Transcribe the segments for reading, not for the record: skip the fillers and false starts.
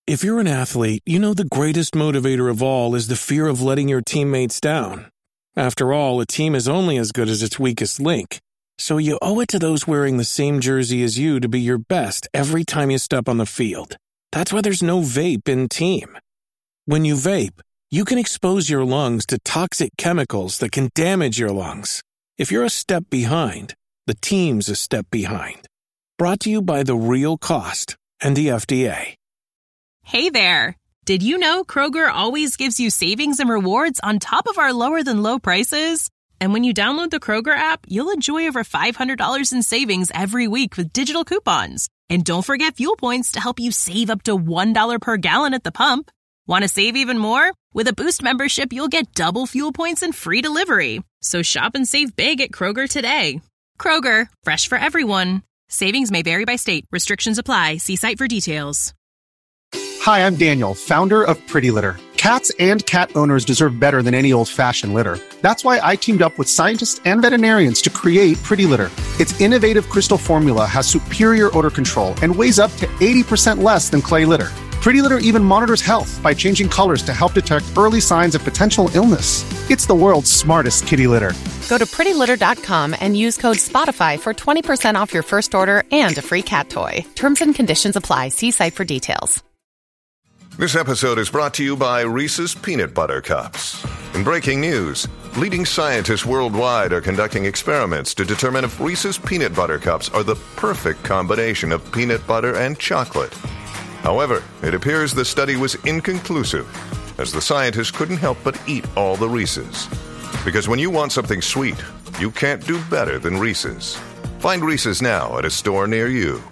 If you're an athlete, you know the greatest motivator of all is the fear of letting your teammates down. After all, a team is only as good as its weakest link. So you owe it to those wearing the same jersey as you to be your best every time you step on the field. That's why there's no vape in team. When you vape, you can expose your lungs to toxic chemicals that can damage your lungs. If you're a step behind, the team's a step behind. Brought to you by The Real Cost and the FDA. Hey there! Did you know Kroger always gives you savings and rewards on top of our lower-than-low prices? And when you download the Kroger app, you'll enjoy over $500 in savings every week with digital coupons. And don't forget fuel points to help you save up to $1 per gallon at the pump. Want to save even more? With a Boost membership, you'll get double fuel points and free delivery. So shop and save big at Kroger today. Kroger, fresh for everyone. Savings may vary by state. Restrictions apply. See site for details. Hi, I'm Daniel, founder of Pretty Litter. Cats and cat owners deserve better than any old-fashioned litter. That's why I teamed up with scientists and veterinarians to create Pretty Litter. Its innovative crystal formula has superior odor control and weighs up to 80% less than clay litter. Pretty Litter even monitors health by changing colors to help detect early signs of potential illness. It's the world's smartest kitty litter. Go to prettylitter.com and use code SPOTIFY for 20% off your first order and a free cat toy. Terms and conditions apply. See site for details. This episode is brought to you by Reese's Peanut Butter Cups. In breaking news, leading scientists worldwide are conducting experiments to determine if Reese's Peanut Butter Cups are the perfect combination of peanut butter and chocolate. However, it appears the study was inconclusive, as the scientists couldn't help but eat all the Reese's. Because when you want something sweet, you can't do better than Reese's. Find Reese's now at a store near you.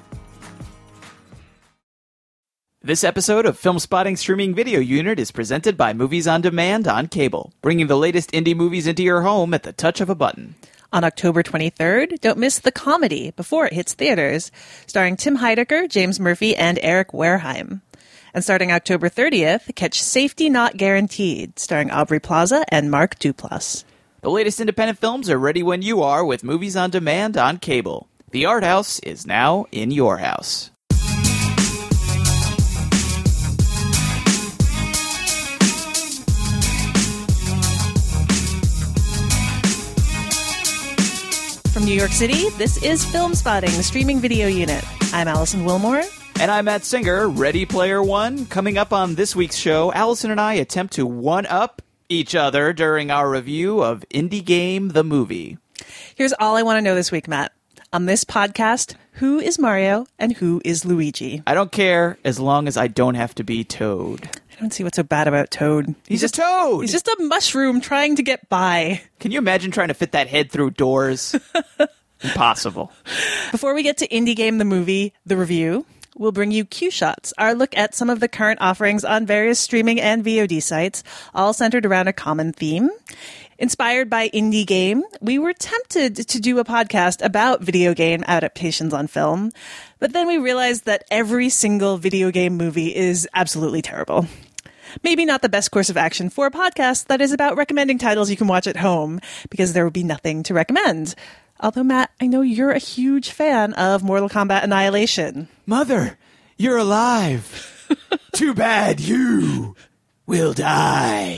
This episode of Film Spotting Streaming Video Unit is presented by Movies on Demand on cable, bringing the latest indie movies into your home at the touch of a button. On October 23rd, don't miss The Comedy before it hits theaters, starring Tim Heidecker, James Murphy, and Eric Wareheim. And starting October 30th, catch Safety Not Guaranteed, starring Aubrey Plaza and Mark Duplass. The latest independent films are ready when you are with Movies on Demand on cable. The Art House is now in your house. From New York City, this is Film Spotting, the streaming video unit. I'm Allison Wilmore. And I'm Matt Singer. Ready Player One. Coming up on this week's show, Allison and I attempt to one-up each other during our review of Indie Game, the movie. Here's all I want to know this week, Matt. On this podcast, who is Mario and who is Luigi? I don't care as long as I don't have to be Toad. I don't see what's so bad about Toad. He's just a toad. He's just a mushroom trying to get by. Can you imagine trying to fit that head through doors? Impossible. Before we get to Indie Game, the movie, the review, we'll bring you Q Shots, our look at some of the current offerings on various streaming and VOD sites, all centered around a common theme. Inspired by Indie Game, we were tempted to do a podcast about video game adaptations on film, but then we realized that every single video game movie is absolutely terrible. Maybe not the best course of action for a podcast that is about recommending titles you can watch at home, because there would be nothing to recommend. Although, Matt, I know you're a huge fan of Mortal Kombat Annihilation. Mother, you're alive. Too bad you will die.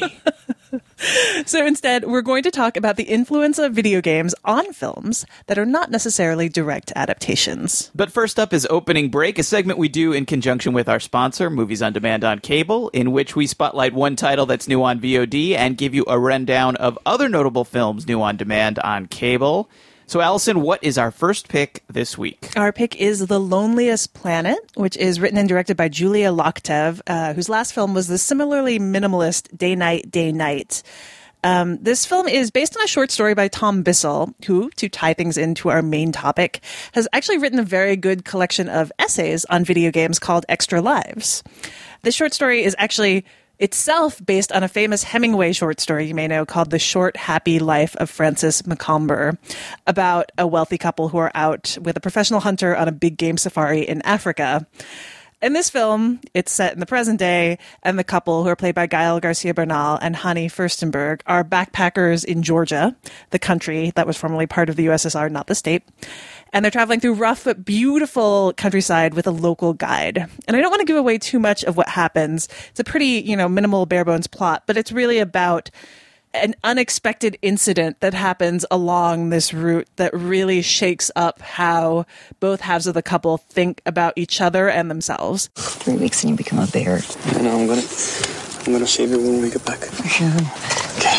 So instead, we're going to talk about the influence of video games on films that are not necessarily direct adaptations. But first up is Opening Break, a segment we do in conjunction with our sponsor, Movies on Demand on Cable, in which we spotlight one title that's new on VOD and give you a rundown of other notable films new on demand on cable. So, Allison, what is our first pick this week? Our pick is The Loneliest Planet, which is written and directed by Julia Loktev, whose last film was the similarly minimalist Day Night, Day Night. This film is based on a short story by Tom Bissell, who, to tie things into our main topic, has actually written a very good collection of essays on video games called Extra Lives. This short story is actually itself based on a famous Hemingway short story you may know called The Short, Happy Life of Francis Macomber, about a wealthy couple who are out with a professional hunter on a big game safari in Africa. In this film, it's set in the present day, and the couple, who are played by Gael Garcia Bernal and Hani Furstenberg, are backpackers in Georgia, the country that was formerly part of the USSR, not the state. And they're traveling through rough but beautiful countryside with a local guide. And I don't want to give away too much of what happens. It's a pretty, minimal bare bones plot, but it's really about an unexpected incident that happens along this route that really shakes up how both halves of the couple think about each other and themselves. 3 weeks and you become a bear. I know, I'm gonna shave it when we get back. Okay.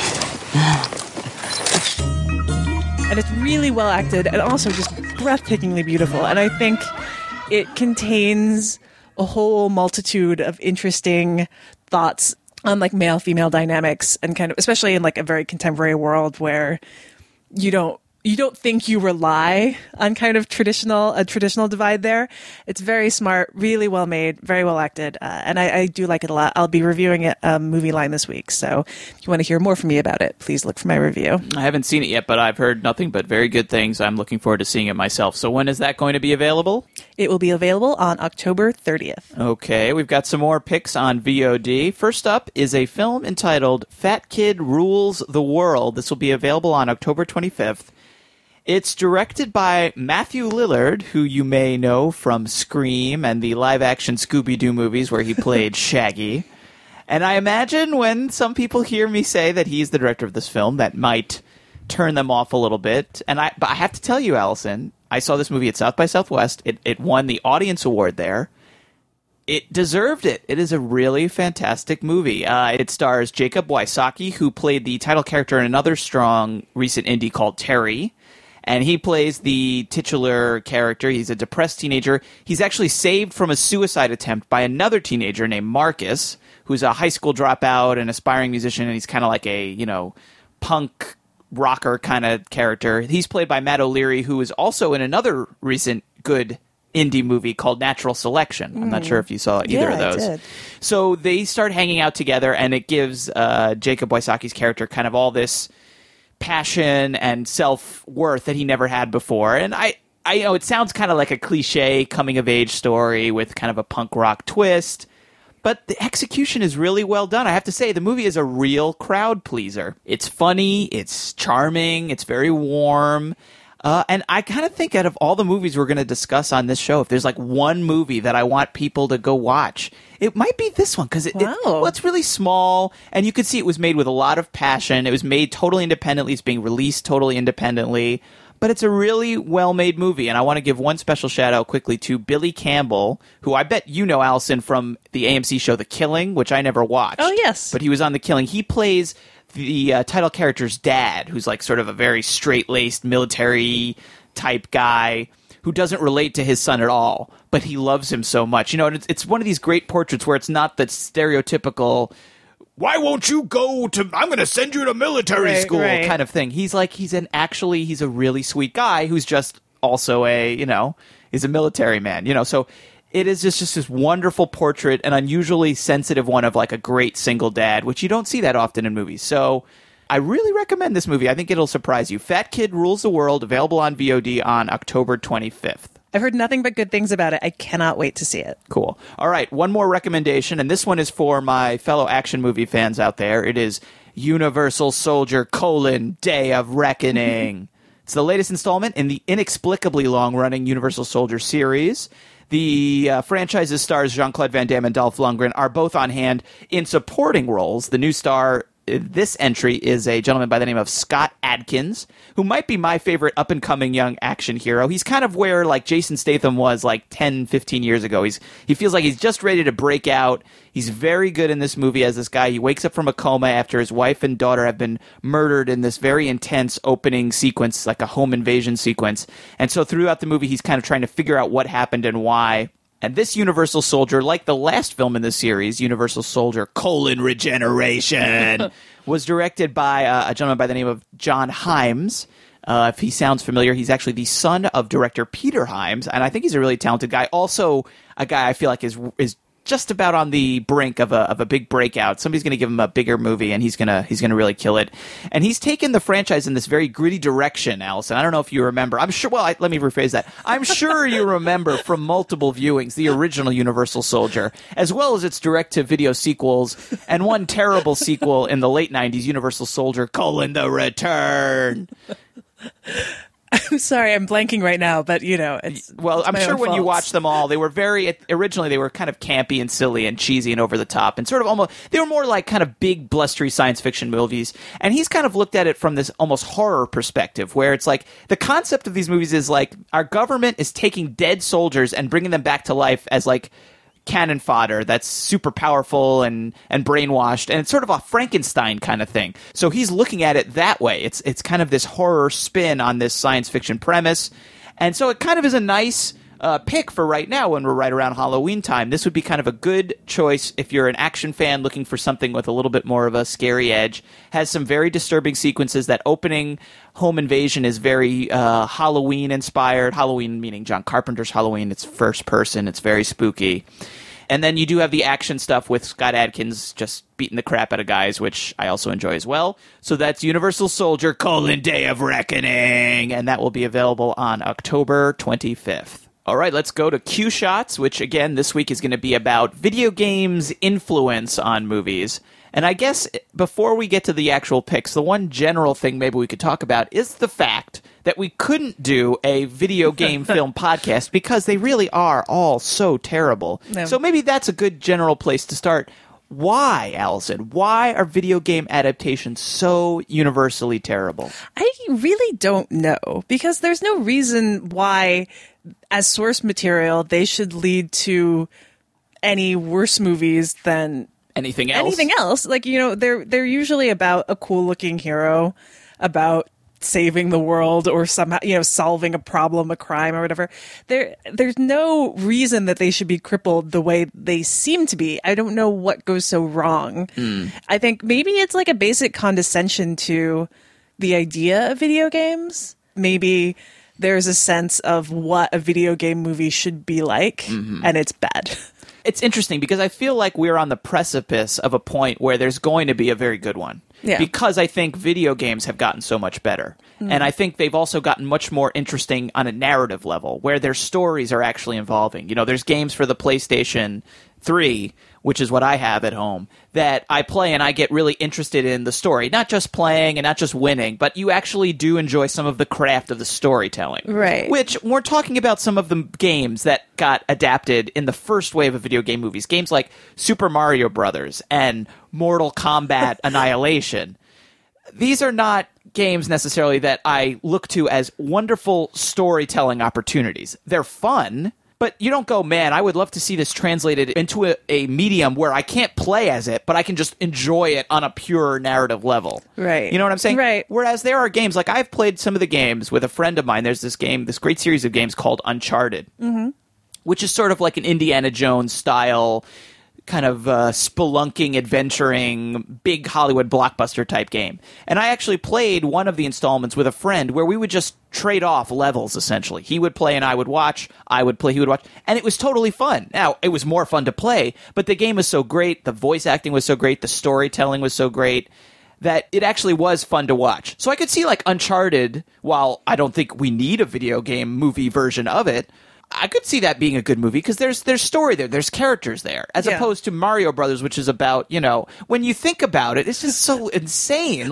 And it's really well acted and also just breathtakingly beautiful. And I think it contains a whole multitude of interesting thoughts on like male-female dynamics and kind of, especially in like a very contemporary world where you don't think you rely on kind of a traditional divide there. It's very smart, really well made, very well acted, and I do like it a lot. I'll be reviewing it Movie Line this week, so if you want to hear more from me about it, please look for my review. I haven't seen it yet, but I've heard nothing but very good things. I'm looking forward to seeing it myself. So when is that going to be available? It will be available on October 30th. Okay, we've got some more picks on VOD. First up is a film entitled Fat Kid Rules the World. This will be available on October 25th. It's directed by Matthew Lillard, who you may know from Scream and the live-action Scooby-Doo movies where he played Shaggy. And I imagine when some people hear me say that he's the director of this film, that might turn them off a little bit. But I have to tell you, Allison, I saw this movie at South by Southwest. It won the Audience Award there. It deserved it. It is a really fantastic movie. It stars Jacob Wysocki, who played the title character in another strong recent indie called Terry. And he plays the titular character. He's a depressed teenager. He's actually saved from a suicide attempt by another teenager named Marcus, who's a high school dropout and aspiring musician, and he's kind of like a, punk rocker kind of character. He's played by Matt O'Leary, who is also in another recent good indie movie called Natural Selection. I'm not sure if you saw either of those. I did. So they start hanging out together, and it gives Jacob Wysocki's character kind of all this passion and self-worth that he never had before. And I know it sounds kind of like a cliche coming-of-age story with kind of a punk rock twist, but the execution is really well done. I have to say, the movie is a real crowd pleaser. It's funny, it's charming, it's very warm. And I kind of think out of all the movies we're going to discuss on this show, if there's like one movie that I want people to go watch, it might be this one, because it's really small, and you could see it was made with a lot of passion. It was made totally independently. It's being released totally independently. But it's a really well-made movie, and I want to give one special shout-out quickly to Billy Campbell, who I bet you know, Allison, from the AMC show The Killing, which I never watched. Oh, yes. But he was on The Killing. He plays the title character's dad, who's like sort of a very straight-laced military-type guy who doesn't relate to his son at all, but he loves him so much. And it's one of these great portraits where it's not the stereotypical, why won't you go to, I'm going to send you to military school kind of thing. He's a really sweet guy who's just also is a military man, so it is just this wonderful portrait, an unusually sensitive one of like a great single dad, which you don't see that often in movies. So I really recommend this movie. I think it'll surprise you. Fat Kid Rules the World, available on VOD on October 25th. I've heard nothing but good things about it. I cannot wait to see it. Cool. All right, one more recommendation, and this one is for my fellow action movie fans out there. It is Universal Soldier: Day of Reckoning. It's the latest installment in the inexplicably long-running Universal Soldier series. The franchise's stars Jean-Claude Van Damme and Dolph Lundgren are both on hand in supporting roles. The new star this entry is a gentleman by the name of Scott Adkins, who might be my favorite up-and-coming young action hero. He's kind of where like Jason Statham was like 10, 15 years ago. He feels like he's just ready to break out. He's very good in this movie as this guy. He wakes up from a coma after his wife and daughter have been murdered in this very intense opening sequence, like a home invasion sequence. And so throughout the movie, he's kind of trying to figure out what happened and why. And this Universal Soldier, like the last film in the series, Universal Soldier: Regeneration, was directed by a gentleman by the name of John Himes. If he sounds familiar, he's actually the son of director Peter Himes, and I think he's a really talented guy. Also, a guy I feel like is just about on the brink of a big breakout. Somebody's going to give him a bigger movie, and he's gonna really kill it. And he's taken the franchise in this very gritty direction, Allison. I don't know if you remember. I'm sure. Well, let me rephrase that. I'm sure you remember from multiple viewings the original Universal Soldier, as well as its direct-to-video sequels, and one terrible sequel in the late :90s, Universal Soldier: The Return. I'm sorry, I'm blanking right now, but it's I'm my sure own when you fault. watch them all, they were originally they were kind of campy and silly and cheesy and over the top and sort of they were more like kind of big blustery science fiction movies. And he's kind of looked at it from this almost horror perspective, where it's like the concept of these movies is like our government is taking dead soldiers and bringing them back to life as like cannon fodder that's super powerful and brainwashed, and it's sort of a Frankenstein kind of thing. So he's looking at it that way. It's kind of this horror spin on this science fiction premise, and so it kind of is a nice pick for right now when we're right around Halloween time. This would be kind of a good choice if you're an action fan looking for something with a little bit more of a scary edge. Has some very disturbing sequences. That opening home invasion is very Halloween inspired. Halloween meaning John Carpenter's Halloween. It's first person. It's very spooky. And then you do have the action stuff with Scott Adkins just beating the crap out of guys, which I also enjoy as well. So that's Universal Soldier: Day of Reckoning, and that will be available on October 25th. All right, let's go to Q Shots, which again this week is going to be about video games' influence on movies. And I guess before we get to the actual picks, the one general thing maybe we could talk about is the fact that we couldn't do a video game film podcast because they really are all so terrible. No. So maybe that's a good general place to start. Why, Allison? Why are video game adaptations so universally terrible? I really don't know, because there's no reason why, as source material, they should lead to any worse movies than anything else. Like, they're usually about a cool looking hero, about saving the world, or somehow, solving a problem, a crime, or whatever. There's no reason that they should be crippled the way they seem to be. I don't know what goes so wrong. I think maybe it's like a basic condescension to the idea of video games. Maybe there's a sense of what a video game movie should be like, and it's bad. It's interesting because I feel like we're on the precipice of a point where there's going to be a very good one. Yeah. Because I think video games have gotten so much better. And I think they've also gotten much more interesting on a narrative level, where their stories are actually involving. There's games for the PlayStation 3, which is what I have at home, that I play and I get really interested in the story. Not just playing and not just winning, but you actually do enjoy some of the craft of the storytelling. Right. Which, we're talking about some of the games that got adapted in the first wave of video game movies. Games like Super Mario Brothers and Mortal Kombat Annihilation. These are not games necessarily that I look to as wonderful storytelling opportunities. They're fun, but you don't go, man, I would love to see this translated into a medium where I can't play as it, but I can just enjoy it on a pure narrative level. Right. You know what I'm saying? Right. Whereas there are games, like I've played some of the games with a friend of mine. There's this great series of games called Uncharted, which is sort of like an Indiana Jones style kind of spelunking, adventuring, big Hollywood blockbuster type game. And I actually played one of the installments with a friend where we would just trade off levels, essentially. He would play and I would watch, I would play, he would watch, and it was totally fun. Now, it was more fun to play, but the game was so great, the voice acting was so great, the storytelling was so great, that it actually was fun to watch. So I could see, like, Uncharted, while I don't think we need a video game movie version of it, I could see that being a good movie because there's story there, there's characters there, as opposed to Mario Brothers, which is about, when you think about it, it's just so insane.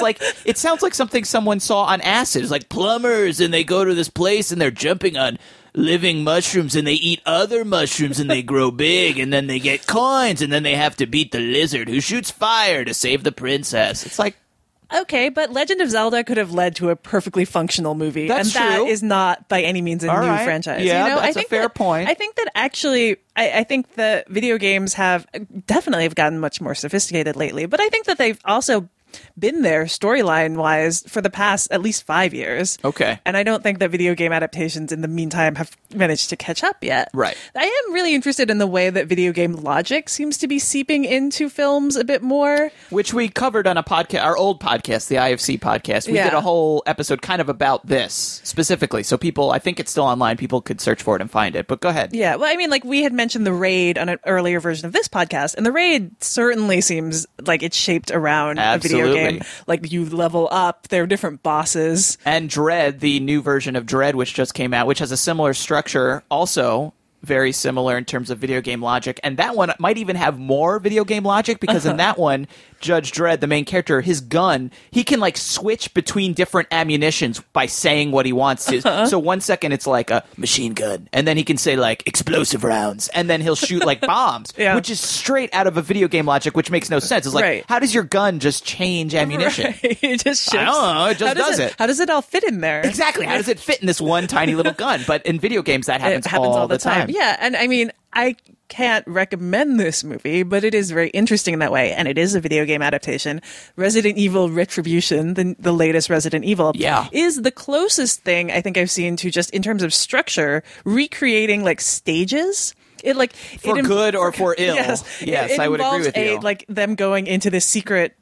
It sounds like something someone saw on acid. It's like plumbers, and they go to this place and they're jumping on living mushrooms and they eat other mushrooms and they grow big and then they get coins and then they have to beat the lizard who shoots fire to save the princess. It's like, okay, but Legend of Zelda could have led to a perfectly functional movie. That's and that true. is not by any means a new franchise. Yeah, that's a fair point. I think that actually, I think the video games have gotten much more sophisticated lately, but I think that they've also been there storyline-wise for the past at least 5 years. Okay. And I don't think that video game adaptations in the meantime have managed to catch up yet. Right. I am really interested in the way that video game logic seems to be seeping into films a bit more. Which we covered on a podcast, our old podcast, the IFC podcast. We did a whole episode kind of about this specifically. So people, I think it's still online, people could search for it and find it. But go ahead. Yeah, well, I mean, like we had mentioned The Raid on an earlier version of this podcast, and The Raid certainly seems like it's shaped around a video game. Like you level up, there are different bosses. And Dread, the new version of Dread, which just came out, which has a similar structure, also very similar in terms of video game logic. And that one might even have more video game logic because in that one, Judge Dredd, the main character, his gun, he can like switch between different ammunitions by saying what he wants to. So 1 second it's like a machine gun, and then he can say like explosive rounds, and then he'll shoot like bombs, which is straight out of a video game logic, which makes no sense. It's like, how does your gun just change ammunition? It just shifts. I don't know. It just does it. How does it all fit in there? Exactly. How does it fit in this one tiny little gun? But in video games, that happens all the time. Yeah, and I mean, I can't recommend this movie, but it is very interesting in that way, and it is a video game adaptation. Resident Evil Retribution, the latest Resident Evil, is the closest thing I think I've seen to, just in terms of structure, recreating like stages. It like for good or for ill. Yes, yes, I would agree with you. Like them going into this secret,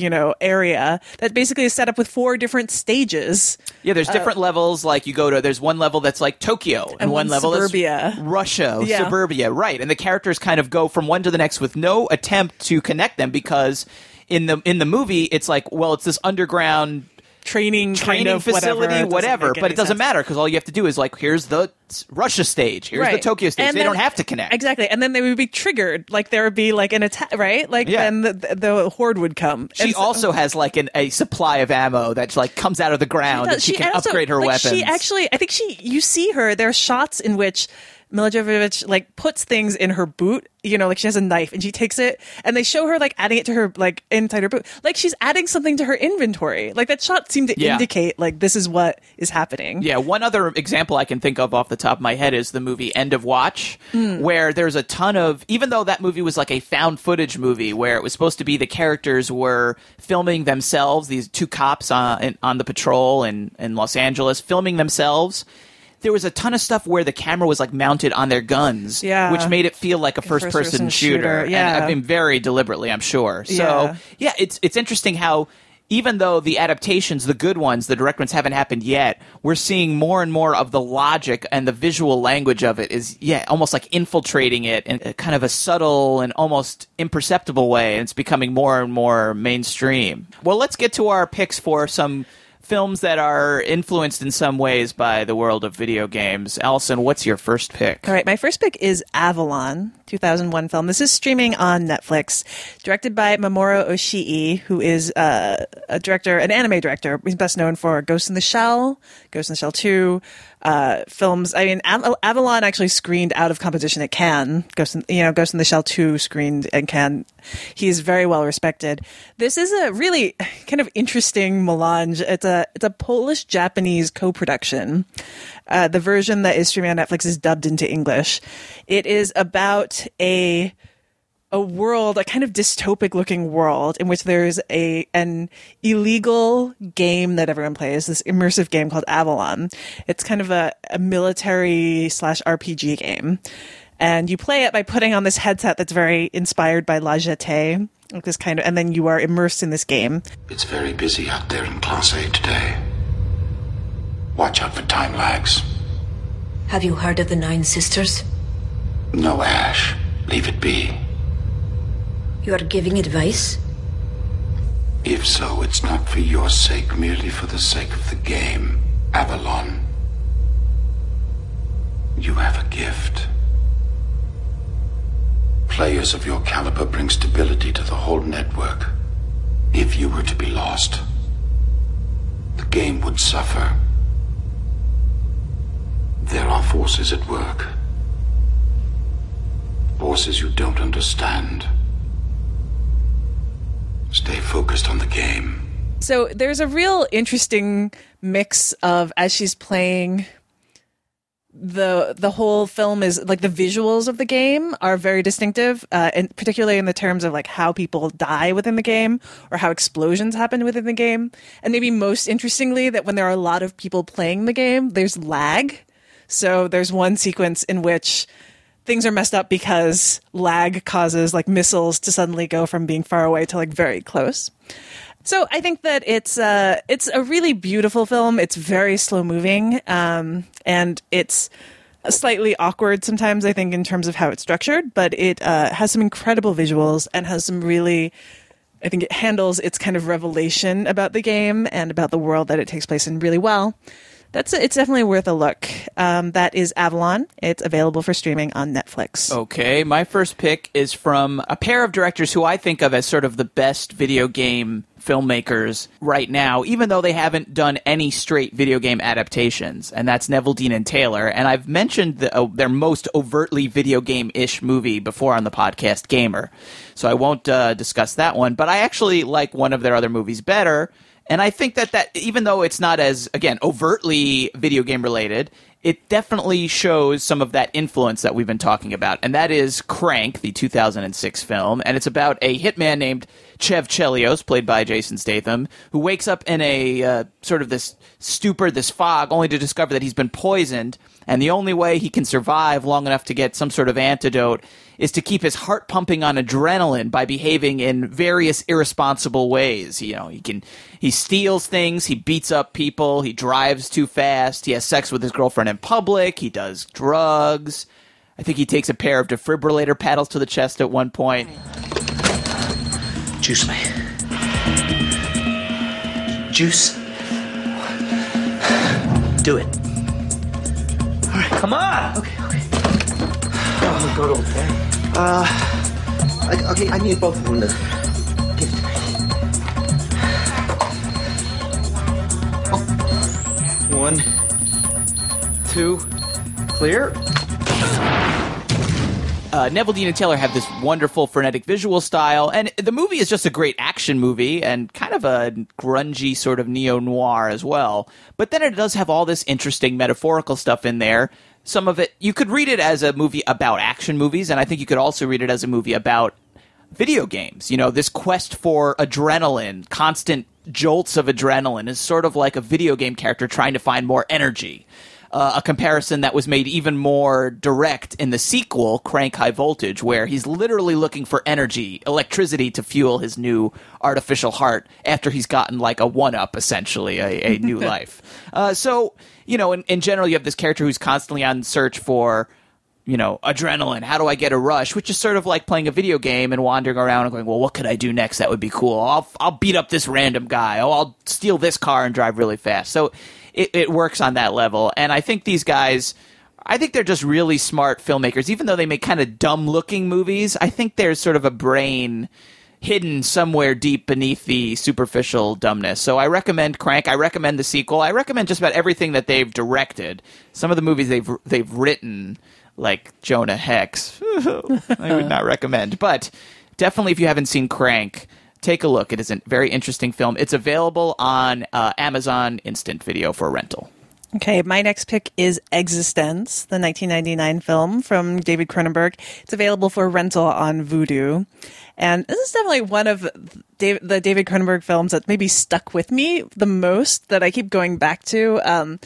area that basically is set up with 4 different stages. Yeah, there's different levels. Like you go to, there's one level that's like Tokyo, and one level suburbia. is Russia, suburbia, right? And the characters kind of go from one to the next with no attempt to connect them, because in the movie it's like, well, it's this underground training facility, whatever, but it doesn't matter because all you have to do is like, here's the Russia stage, here's the Tokyo stage. And they don't have to connect. Exactly. And then they would be triggered, like there would be like an attack, right? Like then the horde would come. She also has like a supply of ammo that like comes out of the ground, and she can upgrade her weapons. She actually, I think you see her, there are shots in which Milla Jovovich like puts things in her boot, like she has a knife and she takes it, and they show her like adding it to her like inside her boot, like she's adding something to her inventory. Like that shot seemed to indicate like this is what is happening. Yeah, one other example I can think of off the top of my head is the movie End of Watch, where there's a ton of, even though that movie was like a found footage movie where it was supposed to be the characters were filming themselves, these 2 cops on the patrol in Los Angeles filming themselves. There was a ton of stuff where the camera was like mounted on their guns, which made it feel like a first-person shooter. Yeah. And I mean, very deliberately, I'm sure. So, it's interesting how even though the adaptations, the good ones, the direct ones haven't happened yet, we're seeing more and more of the logic and the visual language of it is, almost like infiltrating it in a kind of a subtle and almost imperceptible way, and it's becoming more and more mainstream. Well, let's get to our picks for some films that are influenced in some ways by the world of video games. Allison, what's your first pick? All right, my first pick is Avalon, 2001 film. This is streaming on Netflix, directed by Mamoru Oshii, who is a director, an anime director. He's best known for Ghost in the Shell, Ghost in the Shell 2, films. I mean, Avalon actually screened out of competition at Cannes. Ghost in the Shell 2 screened at Cannes. He's very well respected. This is a really kind of interesting melange. It's a Polish-Japanese co-production. The version that is streaming on Netflix is dubbed into English. It is about a world, a kind of dystopic looking world in which there's an illegal game that everyone plays, this immersive game called Avalon. It's kind of a military / RPG game. And you play it by putting on this headset that's very inspired by La Jetée, like this kind of, and then you are immersed in this game. It's very busy out there in Class A today. Watch out for time lags. Have you heard of the 9 Sisters? No, Ash. Leave it be. You are giving advice? If so, it's not for your sake, merely for the sake of the game. Avalon, you have a gift. Players of your caliber bring stability to the whole network. If you were to be lost, the game would suffer. There are forces at work. Forces you don't understand. Stay focused on the game. So there's a real interesting mix of, as she's playing, the whole film is like the visuals of the game are very distinctive, and particularly in the terms of like how people die within the game or how explosions happen within the game. And maybe most interestingly, that when there are a lot of people playing the game, there's lag. So there's one sequence in which things are messed up because lag causes like missiles to suddenly go from being far away to like very close. So I think that it's a really beautiful film. It's very slow moving, and it's slightly awkward sometimes, I think, in terms of how it's structured, but it has some incredible visuals and has some really, I think it handles its kind of revelation about the game and about the world that it takes place in really well. It's definitely worth a look. That is Avalon. It's available for streaming on Netflix. Okay, my first pick is from a pair of directors who I think of as sort of the best video game filmmakers right now, even though they haven't done any straight video game adaptations, and that's Neveldine and Taylor. And I've mentioned their most overtly video game-ish movie before on the podcast, Gamer, so I won't discuss that one, but I actually like one of their other movies better, and I think that even though it's not as, again, overtly video game related, it definitely shows some of that influence that we've been talking about, and that is Crank, the 2006 film, and it's about a hitman named Chev Chelios, played by Jason Statham, who wakes up in a sort of this stupor, this fog, only to discover that he's been poisoned, and the only way he can survive long enough to get some sort of antidote is to keep his heart pumping on adrenaline by behaving in various irresponsible ways. He steals things, he beats up people, he drives too fast, he has sex with his girlfriend in public, he does drugs. I think he takes a pair of defibrillator paddles to the chest at one point. Juice me. Juice. Do it. All right, come on. Okay. Oh my God, old thing. Okay, I need both of them to give it to me. Oh. 1, 2, clear. Neveldine and Taylor have this wonderful frenetic visual style, and the movie is just a great action movie and kind of a grungy sort of neo-noir as well. But then it does have all this interesting metaphorical stuff in there. Some of it, you could read it as a movie about action movies, and I think you could also read it as a movie about video games. This quest for adrenaline, constant jolts of adrenaline is sort of like a video game character trying to find more energy. A comparison that was made even more direct in the sequel, Crank High Voltage, where he's literally looking for energy, electricity to fuel his new artificial heart after he's gotten like a one-up, essentially, a new life. So, in general, you have this character who's constantly on search for, adrenaline. How do I get a rush? Which is sort of like playing a video game and wandering around and going, well, what could I do next? That would be cool. I'll beat up this random guy. Oh, I'll steal this car and drive really fast. So it works on that level. And I think these guys, they're just really smart filmmakers. Even though they make kind of dumb-looking movies, I think there's sort of a brain hidden somewhere deep beneath the superficial dumbness. So I recommend Crank. I recommend the sequel. I recommend just about everything that they've directed. Some of the movies they've written, like Jonah Hex, I would not recommend. But definitely, if you haven't seen Crank, take a look. It is a very interesting film. It's available on Amazon Instant Video for rental. Okay, my next pick is Existence, the 1999 film from David Cronenberg. It's available for rental on Vudu. And this is definitely one of the David Cronenberg films that maybe stuck with me the most, that I keep going back to.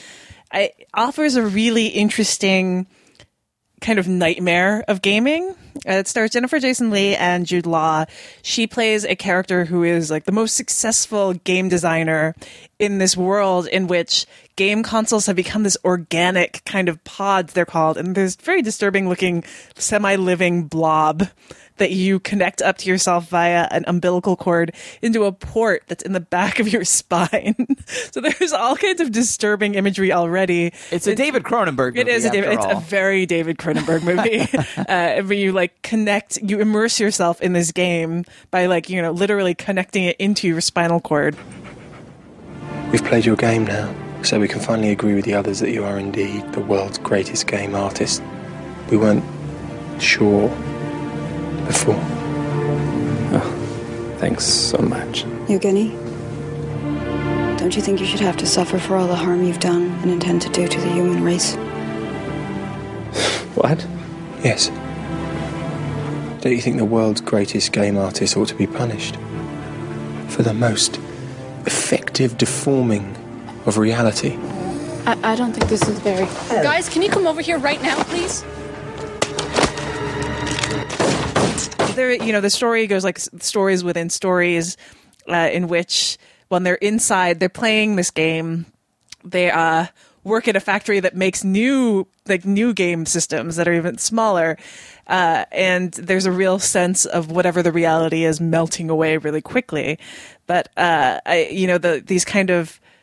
It offers a really interesting kind of nightmare of gaming. It stars Jennifer Jason Leigh and Jude Law. She plays a character who is like the most successful game designer in this world in which game consoles have become this organic kind of pods, they're called. And there's very disturbing looking semi-living blob that you connect up to yourself via an umbilical cord into a port that's in the back of your spine. So there's all kinds of disturbing imagery already. It's a David Cronenberg movie. It's a very David Cronenberg movie. Where you you immerse yourself in this game by literally connecting it into your spinal cord. We've played your game now, so we can finally agree with the others that you are indeed the world's greatest game artist. We weren't sure before. Oh, thanks so much. Evgeny, don't you think you should have to suffer for all the harm you've done and intend to do to the human race? What? Yes. Don't you think the world's greatest game artist ought to be punished for the most effective deforming of reality? I don't think this is very... Guys, can you come over here right now, please? The story goes like stories within stories, in which when they're inside, they're playing this game. They work at a factory that makes new game systems that are even smaller, and there's a real sense of whatever the reality is melting away really quickly. But these kind of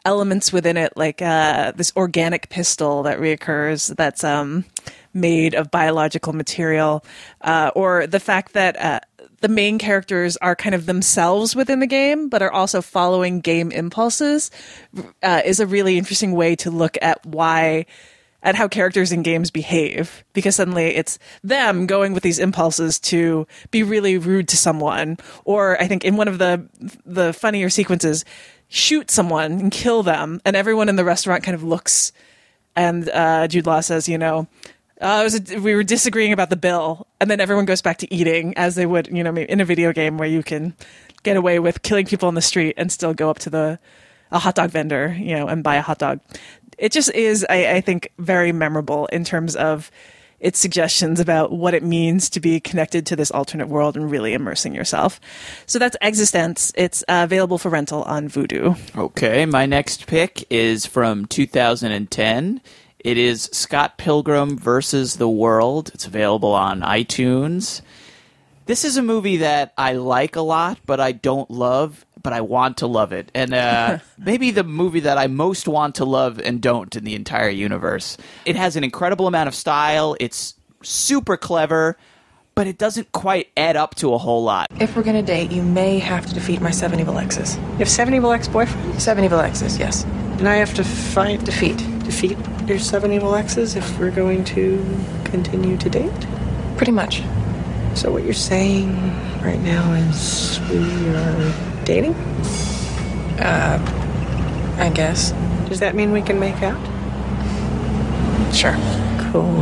elements within it, like this organic pistol that reoccurs that's made of biological material, or the fact that the main characters are kind of themselves within the game, but are also following game impulses, is a really interesting way to look at how characters in games behave, because suddenly it's them going with these impulses to be really rude to someone, or I think in one of the funnier sequences, shoot someone and kill them, and everyone in the restaurant kind of looks, and Jude Law says, we were disagreeing about the bill, and then everyone goes back to eating as they would, in a video game where you can get away with killing people on the street and still go up to a hot dog vendor, and buy a hot dog. It just is, I think, very memorable in terms of its suggestions about what it means to be connected to this alternate world and really immersing yourself. So that's Existence. It's available for rental on Vudu. Okay, my next pick is from 2010. It is Scott Pilgrim versus the World. It's available on iTunes. This is a movie that I like a lot, but I don't love, but I want to love it. And maybe the movie that I most want to love and don't in the entire universe. It has an incredible amount of style. It's super clever, but it doesn't quite add up to a whole lot. If we're going to date, you may have to defeat my 7 evil exes. You have 7 evil ex-boyfriends? 7 evil exes, yes. And I have to defeat your 7 evil exes if we're going to continue to date? Pretty much. So what you're saying right now is we are dating? I guess. Does that mean we can make out? Sure. Cool.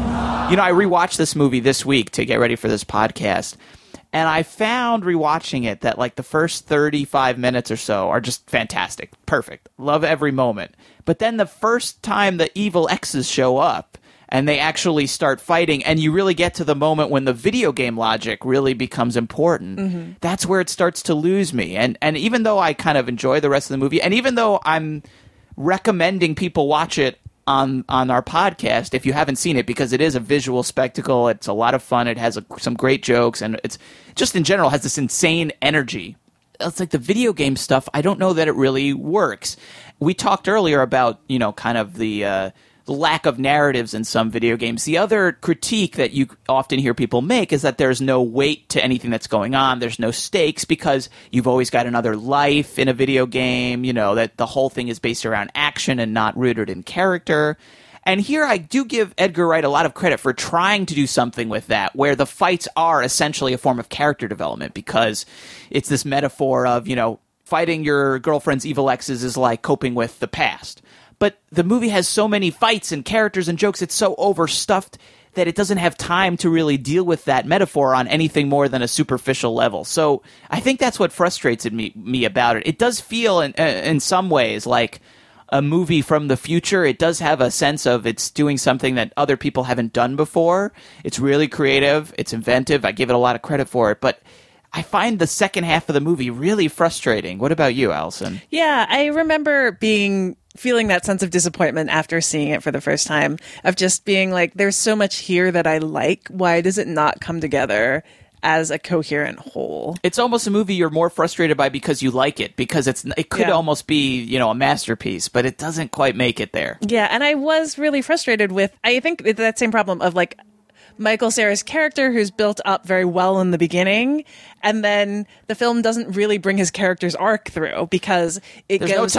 I rewatched this movie this week to get ready for this podcast, and I found rewatching it that like the first 35 minutes or so are just fantastic. Perfect. Love every moment. But then the first time the evil exes show up, and they actually start fighting, and you really get to the moment when the video game logic really becomes important. Mm-hmm. That's where it starts to lose me. And even though I kind of enjoy the rest of the movie, and even though I'm recommending people watch it on our podcast, if you haven't seen it, because it is a visual spectacle, it's a lot of fun, it has some great jokes, and it's just in general has this insane energy. It's like the video game stuff, I don't know that it really works. We talked earlier about, kind of the lack of narratives in some video games. The other critique that you often hear people make is that there's no weight to anything that's going on. There's no stakes because you've always got another life in a video game, that the whole thing is based around action and not rooted in character. And here I do give Edgar Wright a lot of credit for trying to do something with that, where the fights are essentially a form of character development, because it's this metaphor of, fighting your girlfriend's evil exes is like coping with the past. But the movie has so many fights and characters and jokes, it's so overstuffed that it doesn't have time to really deal with that metaphor on anything more than a superficial level. So I think that's what frustrates me about it. It does feel in some ways like a movie from the future. It does have a sense of it's doing something that other people haven't done before. It's really creative. It's inventive. I give it a lot of credit for it. But I find the second half of the movie really frustrating. What about you, Allison? Yeah, I remember feeling that sense of disappointment after seeing it for the first time, of just being like, there's so much here that I like. Why does it not come together as a coherent whole? It's almost a movie you're more frustrated by because you like it, because it could almost be, a masterpiece, but it doesn't quite make it there. Yeah, and I was really frustrated with, I think that same problem of like, Michael Cera's character, who's built up very well in the beginning, and then the film doesn't really bring his character's arc through because it goes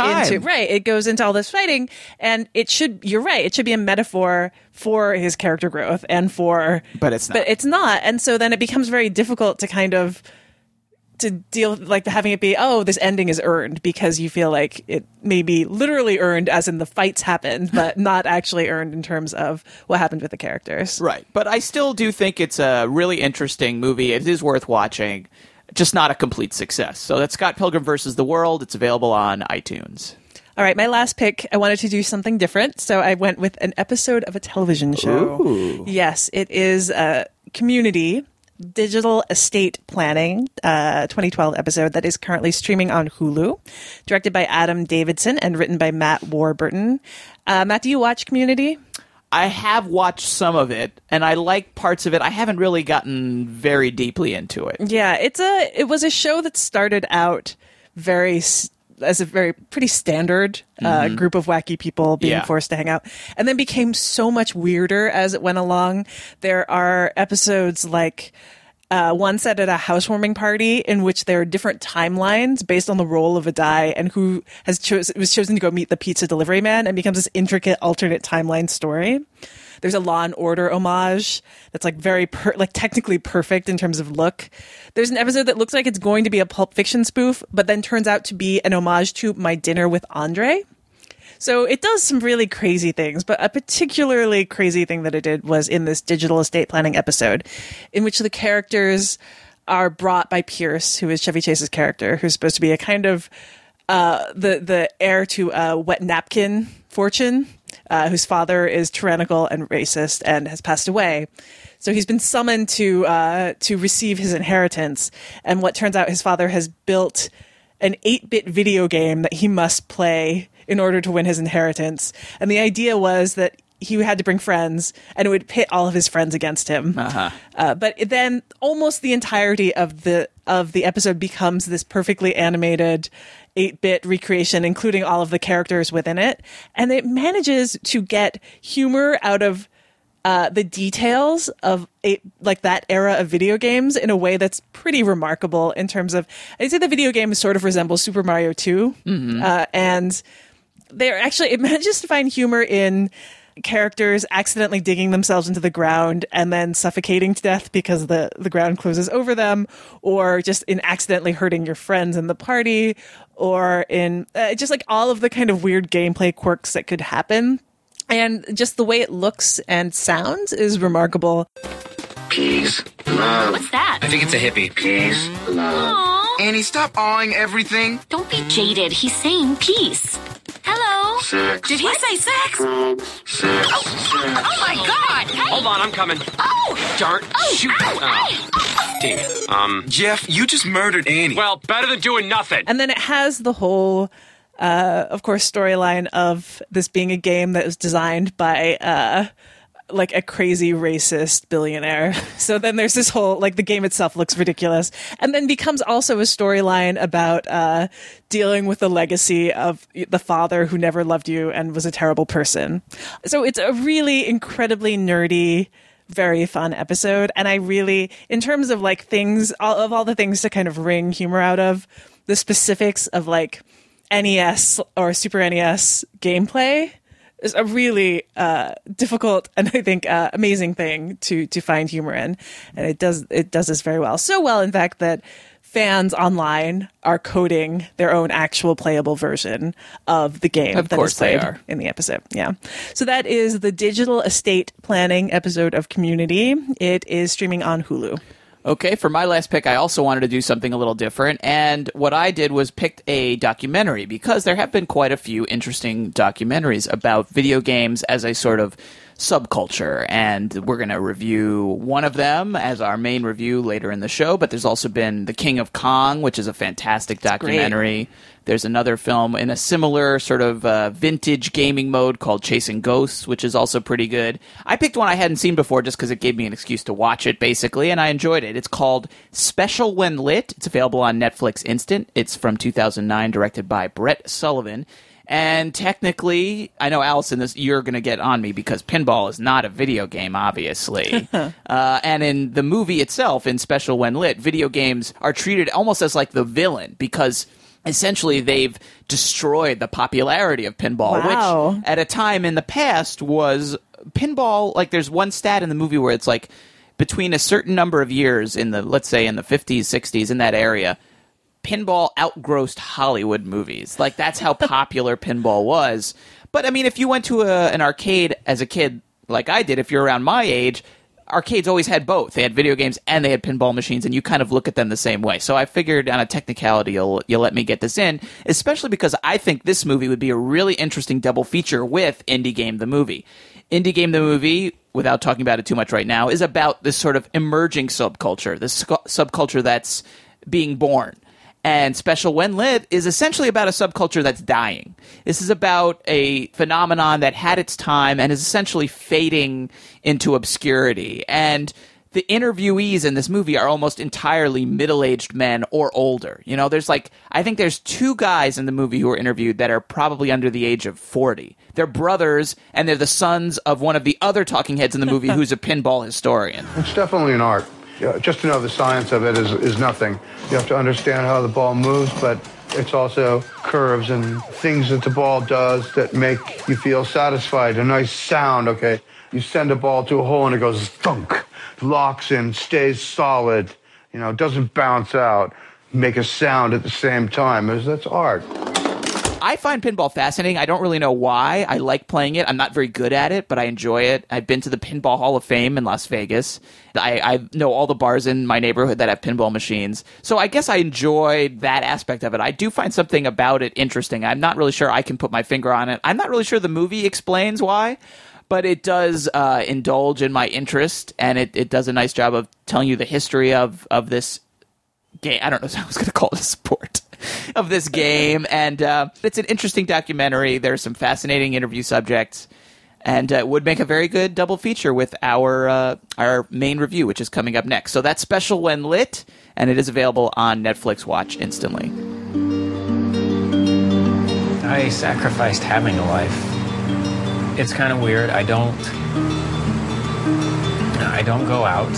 into all this fighting, and you're right, it should be a metaphor for his character growth and but it's not. And so then it becomes very difficult to kind of to deal like having it be, this ending is earned, because you feel like it may be literally earned as in the fights happened, but not actually earned in terms of what happened with the characters. Right. But I still do think it's a really interesting movie. It is worth watching, just not a complete success. So that's Scott Pilgrim versus the World. It's available on iTunes. All right, my last pick, I wanted to do something different, so I went with an episode of a television show. Ooh. Yes, it is Community, Digital Estate Planning, 2012 episode that is currently streaming on Hulu, directed by Adam Davidson and written by Matt Warburton. Matt, do you watch Community? I have watched some of it, and I like parts of it. I haven't really gotten very deeply into it. Yeah, it was a show that started out very as a very pretty standard group of wacky people being forced to hang out, and then became so much weirder as it went along. There are episodes like one set at a housewarming party in which there are different timelines based on the roll of a die and who was chosen to go meet the pizza delivery man, and becomes this intricate alternate timeline story. There's a Law and Order homage that's like very technically perfect in terms of look. There's an episode that looks like it's going to be a Pulp Fiction spoof, but then turns out to be an homage to My Dinner with Andre. So it does some really crazy things, but a particularly crazy thing that it did was in this digital estate planning episode, in which the characters are brought by Pierce, who is Chevy Chase's character, who's supposed to be a kind of the heir to a wet napkin fortune, whose father is tyrannical and racist and has passed away. So he's been summoned to receive his inheritance. And what turns out, his father has built an 8-bit video game that he must play in order to win his inheritance. And the idea was that he had to bring friends, and it would pit all of his friends against him. But then almost the entirety of the episode becomes this perfectly animated 8-bit recreation, including all of the characters within it. And it manages to get humor out of the details of that era of video games in a way that's pretty remarkable in terms of, I'd say the video game sort of resembles Super Mario 2. And it manages to find humor in characters accidentally digging themselves into the ground and then suffocating to death because the ground closes over them, or just in accidentally hurting your friends in the party, or in just like all of the kind of weird gameplay quirks that could happen. And just the way it looks and sounds is remarkable. Peace, love. What's that? I think it's a hippie. Peace, love. Aww. Annie, stop awing everything. Don't be jaded. He's saying peace. Hello? Sex. Did he say sex? Sex. Oh my God! Hey. Hold on, I'm coming. Oh! Darn. Shoot. Hey. Dang it. Jeff, you just murdered Annie. Well, better than doing nothing. And then it has the whole, of course, storyline of this being a game that was designed by like a crazy racist billionaire. So then there's this whole, like, the game itself looks ridiculous, and then becomes also a storyline about dealing with the legacy of the father who never loved you and was a terrible person. So it's a really incredibly nerdy, very fun episode. And I really, in terms of like things, all the things to kind of wring humor out of, the specifics of like NES or Super NES gameplay is a really difficult and I think amazing thing to find humor in, and it does this very well. So well, in fact, that fans online are coding their own actual playable version of the game that is played in the episode. Yeah. So that is the digital estate planning episode of Community. It is streaming on Hulu. Okay, for my last pick, I also wanted to do something a little different, and what I did was picked a documentary, because there have been quite a few interesting documentaries about video games as a sort of subculture, and we're going to review one of them as our main review later in the show, but there's also been The King of Kong, which is a fantastic documentary. Great. There's another film in a similar sort of vintage gaming mode called Chasing Ghosts, which is also pretty good. I picked one I hadn't seen before just because it gave me an excuse to watch it, basically, and I enjoyed it. It's called Special When Lit. It's available on Netflix Instant. It's from 2009, directed by Brett Sullivan. And technically, I know, Allison, you're going to get on me because pinball is not a video game, obviously. And in the movie itself, in Special When Lit, video games are treated almost as like the villain, because essentially they've destroyed the popularity of pinball, which at a time in the past was pinball. Like, there's one stat in the movie where it's like between a certain number of years in the, let's say in the 50s, 60s, in that area, pinball outgrossed Hollywood movies. Like, that's how popular pinball was. But, I mean, if you went to an arcade as a kid, like I did, if you're around my age, arcades always had both. They had video games and they had pinball machines, and you kind of look at them the same way. So I figured on a technicality you'll let me get this in, especially because I think this movie would be a really interesting double feature with Indie Game the Movie. Indie Game the Movie, without talking about it too much right now, is about this sort of emerging subculture, this subculture that's being born. And Special When Lit is essentially about a subculture that's dying. This is about a phenomenon that had its time and is essentially fading into obscurity. And the interviewees in this movie are almost entirely middle-aged men or older. You know, I think there's 2 guys in the movie who are interviewed that are probably under the age of 40. They're brothers, and they're the sons of one of the other talking heads in the movie who's a pinball historian. It's definitely an art. Just to know the science of it is nothing. You have to understand how the ball moves, but it's also curves and things that the ball does that make you feel satisfied. A nice sound, okay? You send a ball to a hole and it goes thunk, locks in, stays solid, doesn't bounce out, make a sound at the same time. That's art. I find pinball fascinating. I don't really know why. I like playing it. I'm not very good at it, but I enjoy it. I've been to the Pinball Hall of Fame in Las Vegas. I know all the bars in my neighborhood that have pinball machines. So I guess I enjoy that aspect of it. I do find something about it interesting. I'm not really sure I can put my finger on it. I'm not really sure the movie explains why, but it does indulge in my interest, and it does a nice job of telling you the history of this game. I don't know if I was going to call it a sport. Of this game, and it's an interesting documentary. There's some fascinating interview subjects, and it would make a very good double feature with our main review, which is coming up next. So that's Special When Lit, and it is available on Netflix Watch instantly. I sacrificed having a life. It's kind of weird. I don't go out.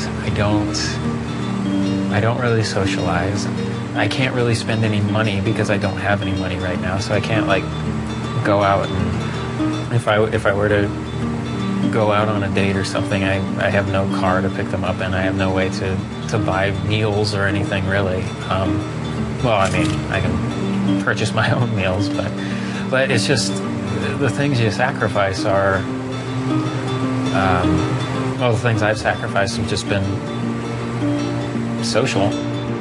I don't really socialize. I can't really spend any money because I don't have any money right now, so I can't go out, and if I were to go out on a date or something, I have no car to pick them up, and I have no way to buy meals or anything really. I can purchase my own meals, but it's just the things you sacrifice are the things I've sacrificed have just been social.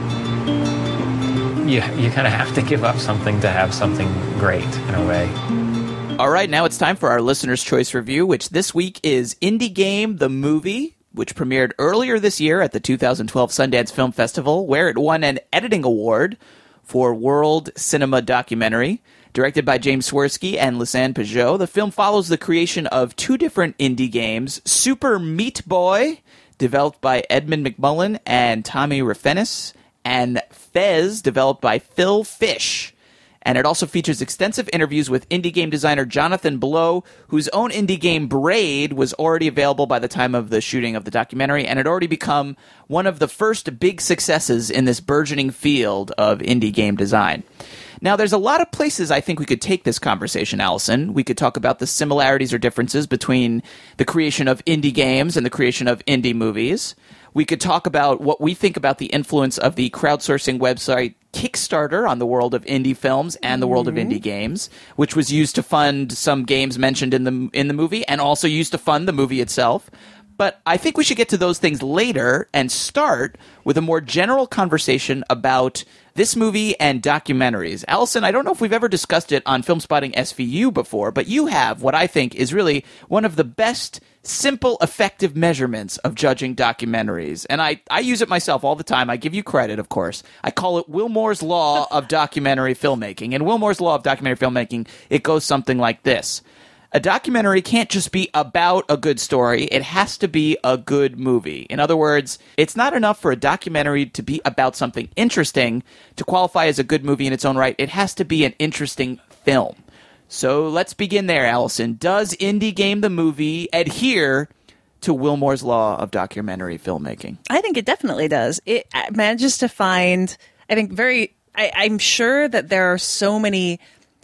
You kind of have to give up something to have something great, in a way. All right, now it's time for our Listener's Choice Review, which this week is Indie Game, the movie, which premiered earlier this year at the 2012 Sundance Film Festival, where it won an editing award for World Cinema Documentary. Directed by James Swirsky and Lisanne Peugeot, the film follows the creation of 2 different indie games, Super Meat Boy, developed by Edmund McMullen and Tommy Refenis, and Fez, developed by Phil Fish. And it also features extensive interviews with indie game designer Jonathan Blow, whose own indie game Braid was already available by the time of the shooting of the documentary, and had already become one of the first big successes in this burgeoning field of indie game design. Now, there's a lot of places I think we could take this conversation, Allison. We could talk about the similarities or differences between the creation of indie games and the creation of indie movies. We could talk about what we think about the influence of the crowdsourcing website Kickstarter on the world of indie films and the world of indie games, which was used to fund some games mentioned in the movie and also used to fund the movie itself. But I think we should get to those things later and start with a more general conversation about this movie and documentaries. Allison, I don't know if we've ever discussed it on Film Spotting SVU before, but you have what I think is really one of the best simple, effective measurements of judging documentaries. And I use it myself all the time. I give you credit, of course. I call it Wilmore's Law of Documentary Filmmaking. And Wilmore's Law of Documentary Filmmaking, it goes something like this. A documentary can't just be about a good story. It has to be a good movie. In other words, it's not enough for a documentary to be about something interesting to qualify as a good movie in its own right. It has to be an interesting film. So let's begin there, Allison. Does Indie Game the movie adhere to Wilmore's Law of Documentary Filmmaking? I think it definitely does. It manages to find, I think, I'm sure that there are so many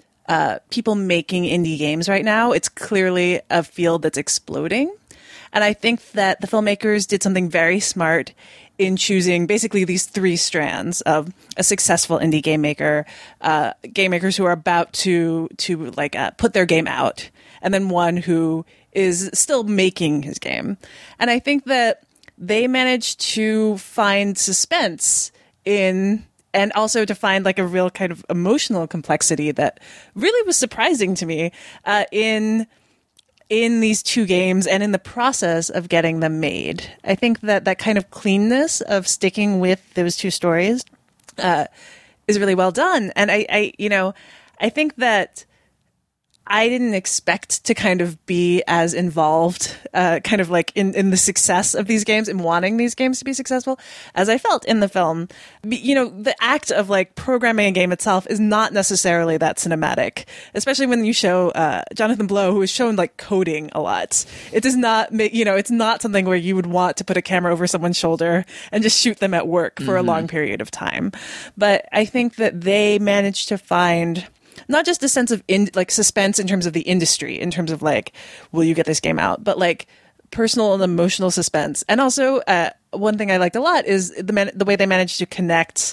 people making indie games right now. It's clearly a field that's exploding. And I think that the filmmakers did something very smart in choosing basically these 3 strands of a successful indie game maker, game makers who are about to put their game out, and then one who is still making his game. And I think that they managed to find suspense and also to find like a real kind of emotional complexity that really was surprising to me in these 2 games and in the process of getting them made. I think that kind of cleanness of sticking with those 2 stories is really well done. And I think that I didn't expect to kind of be as involved, kind of like in the success of these games and wanting these games to be successful as I felt in the film. You know, the act of like programming a game itself is not necessarily that cinematic, especially when you show Jonathan Blow, who is shown like coding a lot. It does not make, you know, it's not something where you would want to put a camera over someone's shoulder and just shoot them at work for a long period of time. But I think that they managed to find not just a sense of like suspense in terms of the industry, in terms of like, will you get this game out, but like personal and emotional suspense. And also, one thing I liked a lot is the way they managed to connect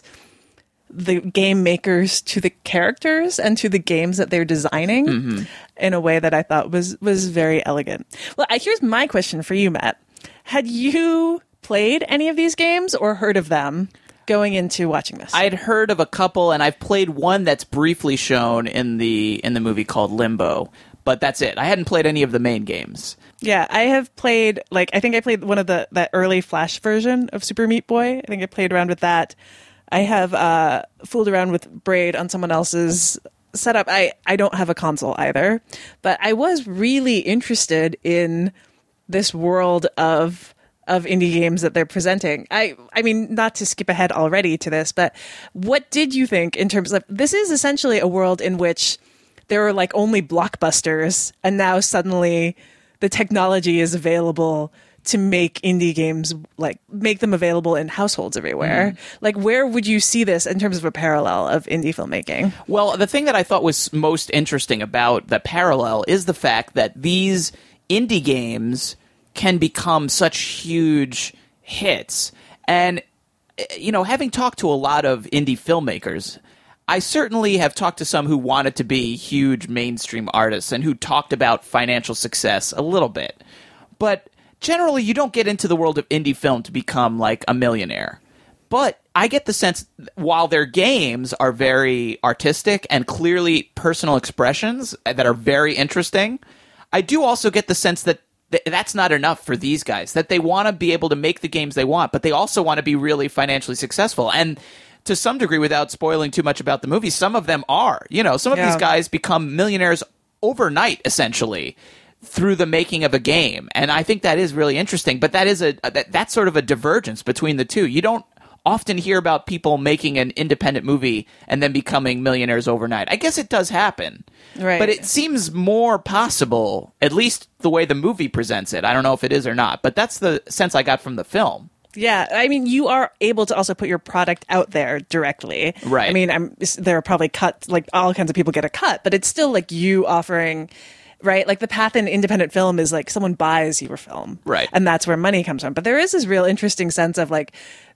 the game makers to the characters and to the games that they're designing in a way that I thought was very elegant. Well, here's my question for you, Matt. Had you played any of these games or heard of them going into watching this? I had heard of a couple, and I've played one that's briefly shown in the movie called Limbo, but that's it. I hadn't played any of the main games. Yeah, I have played, like, I think I played one of that early Flash version of Super Meat Boy. I think I played around with that. I have fooled around with Braid on someone else's setup. I don't have a console either, but I was really interested in this world of indie games that they're presenting. I mean, not to skip ahead already to this, but what did you think in terms of, this is essentially a world in which there are like only blockbusters, and now suddenly the technology is available to make indie games, like make them available in households everywhere. Like, where would you see this in terms of a parallel of indie filmmaking? Well, the thing that I thought was most interesting about the parallel is the fact that these indie games can become such huge hits. And, you know, having talked to a lot of indie filmmakers, I certainly have talked to some who wanted to be huge mainstream artists and who talked about financial success a little bit. But generally, you don't get into the world of indie film to become like a millionaire. But I get the sense, while their games are very artistic and clearly personal expressions that are very interesting, I do also get the sense that that's not enough for these guys, that they want to be able to make the games they want, but they also want to be really financially successful. And to some degree, without spoiling too much about the movie, some of them are. You know, some of these guys become millionaires overnight, essentially, through the making of a game. And I think that is really interesting. But that is that's sort of a divergence between the two. You don't often hear about people making an independent movie and then becoming millionaires overnight. I guess it does happen. Right. But it seems more possible, at least the way the movie presents it. I don't know if it is or not, but that's the sense I got from the film. Yeah, I mean, you are able to also put your product out there directly. Right. I mean, there are probably cuts, like all kinds of people get a cut, but it's still like you offering, right? Like the path in independent film is like someone buys your film. Right. And that's where money comes from. But there is this real interesting sense of like,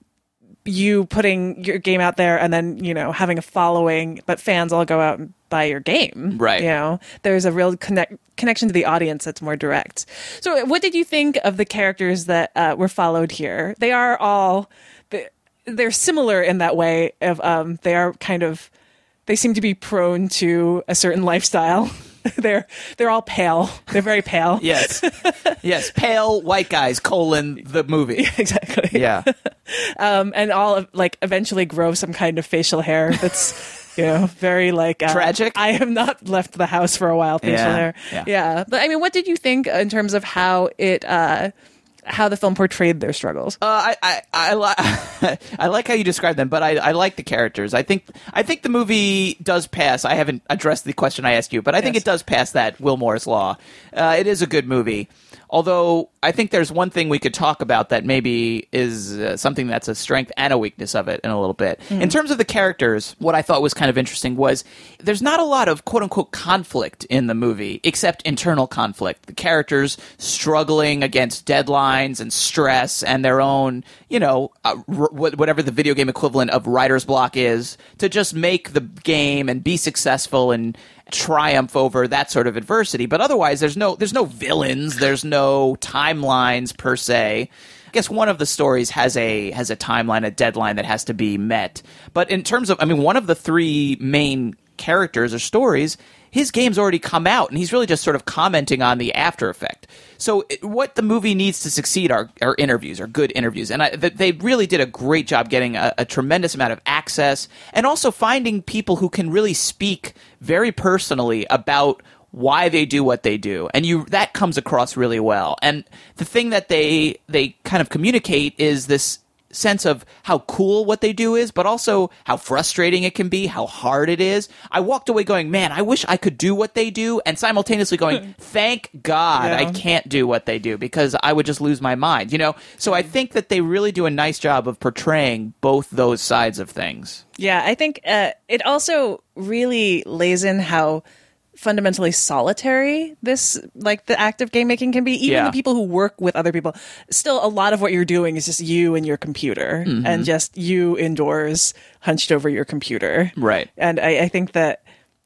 you putting your game out there and then, you know, having a following, but fans all go out and buy your game. Right. You know, there's a real connection to the audience that's more direct. So what did you think of the characters that were followed here? They are all, they're similar in that way of, they are kind of, they seem to be prone to a certain lifestyle. They're all pale. They're very pale. Yes. Yes. Pale white guys, the movie. Yeah, exactly. Yeah. And all like eventually grow some kind of facial hair that's, you know, very like tragic. I have not left the house for a while. Facial hair. Yeah. But I mean, what did you think in terms of how it, how the film portrayed their struggles? I like how you describe them, but I like the characters. I think the movie does pass. I haven't addressed the question I asked you, but I think it does pass that Will Moore's Law. It is a good movie. Although I think there's one thing we could talk about that maybe is something that's a strength and a weakness of it in a little bit. In terms of the characters, what I thought was kind of interesting was there's not a lot of quote-unquote conflict in the movie, except internal conflict. The characters struggling against deadlines and stress and their own, you know, whatever the video game equivalent of writer's block is, to just make the game and be successful and triumph over that sort of adversity. But otherwise, there's no villains, there's no timelines per se. I guess one of the stories has a timeline, a deadline that has to be met. But in terms of, I mean, one of the three main characters or stories, his game's already come out, and he's really just sort of commenting on the after effect. So what the movie needs to succeed are interviews, are good interviews. And they really did a great job getting a tremendous amount of access, and also finding people who can really speak very personally about why they do what they do, and that comes across really well. And the thing that they kind of communicate is this sense of how cool what they do is, but also how frustrating it can be, how hard it is. I walked away going, man, I wish I could do what they do, and simultaneously going, thank God I can't do what they do, because I would just lose my mind, you know? So I think that they really do a nice job of portraying both those sides of things. Yeah, I think it also really lays in how fundamentally solitary this, like, the act of game making can be. Even the people who work with other people, still a lot of what you're doing is just you and your computer, and just you indoors hunched over your computer. Right. And I think that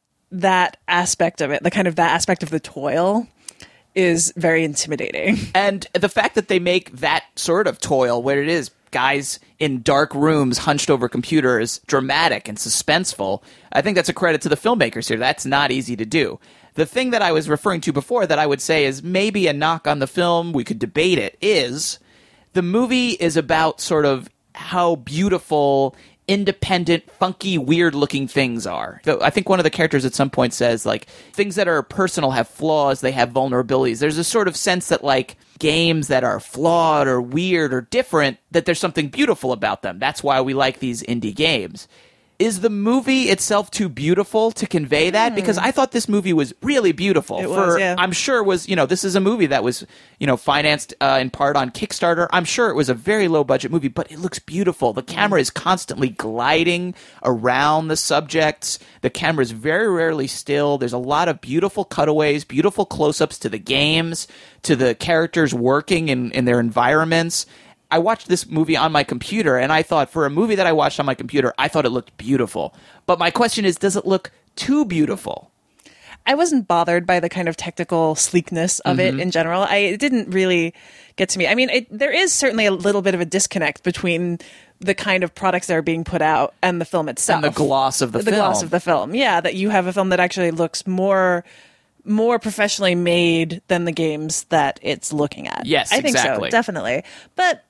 aspect of it, that aspect of the toil, is very intimidating. And the fact that they make that sort of toil, where it is guys in dark rooms hunched over computers, dramatic and suspenseful, I think that's a credit to the filmmakers here. That's not easy to do. The thing that I was referring to before that I would say is maybe a knock on the film, we could debate it, is the movie is about sort of how beautiful, independent, funky, weird-looking things are. I think one of the characters at some point says, like, things that are personal have flaws, they have vulnerabilities. There's a sort of sense that, like, games that are flawed or weird or different, that there's something beautiful about them. That's why we like these indie games. Is the movie itself too beautiful to convey that? Because I thought this movie was really beautiful. I'm sure it was, this is a movie that was, financed in part on Kickstarter. I'm sure it was a very low budget movie, but it looks beautiful. The camera is constantly gliding around the subjects. The camera is very rarely still. There's a lot of beautiful cutaways, beautiful close-ups to the games, to the characters working in their environments. I watched this movie on my computer, and I thought, for a movie that I watched on my computer, I thought it looked beautiful. But my question is, does it look too beautiful? I wasn't bothered by the kind of technical sleekness of it in general. It didn't really get to me. I mean, there is certainly a little bit of a disconnect between the kind of products that are being put out and the film itself. And the gloss of the film. The gloss of the film, yeah. That you have a film that actually looks more professionally made than the games that it's looking at. Yes, I think exactly. So, definitely. But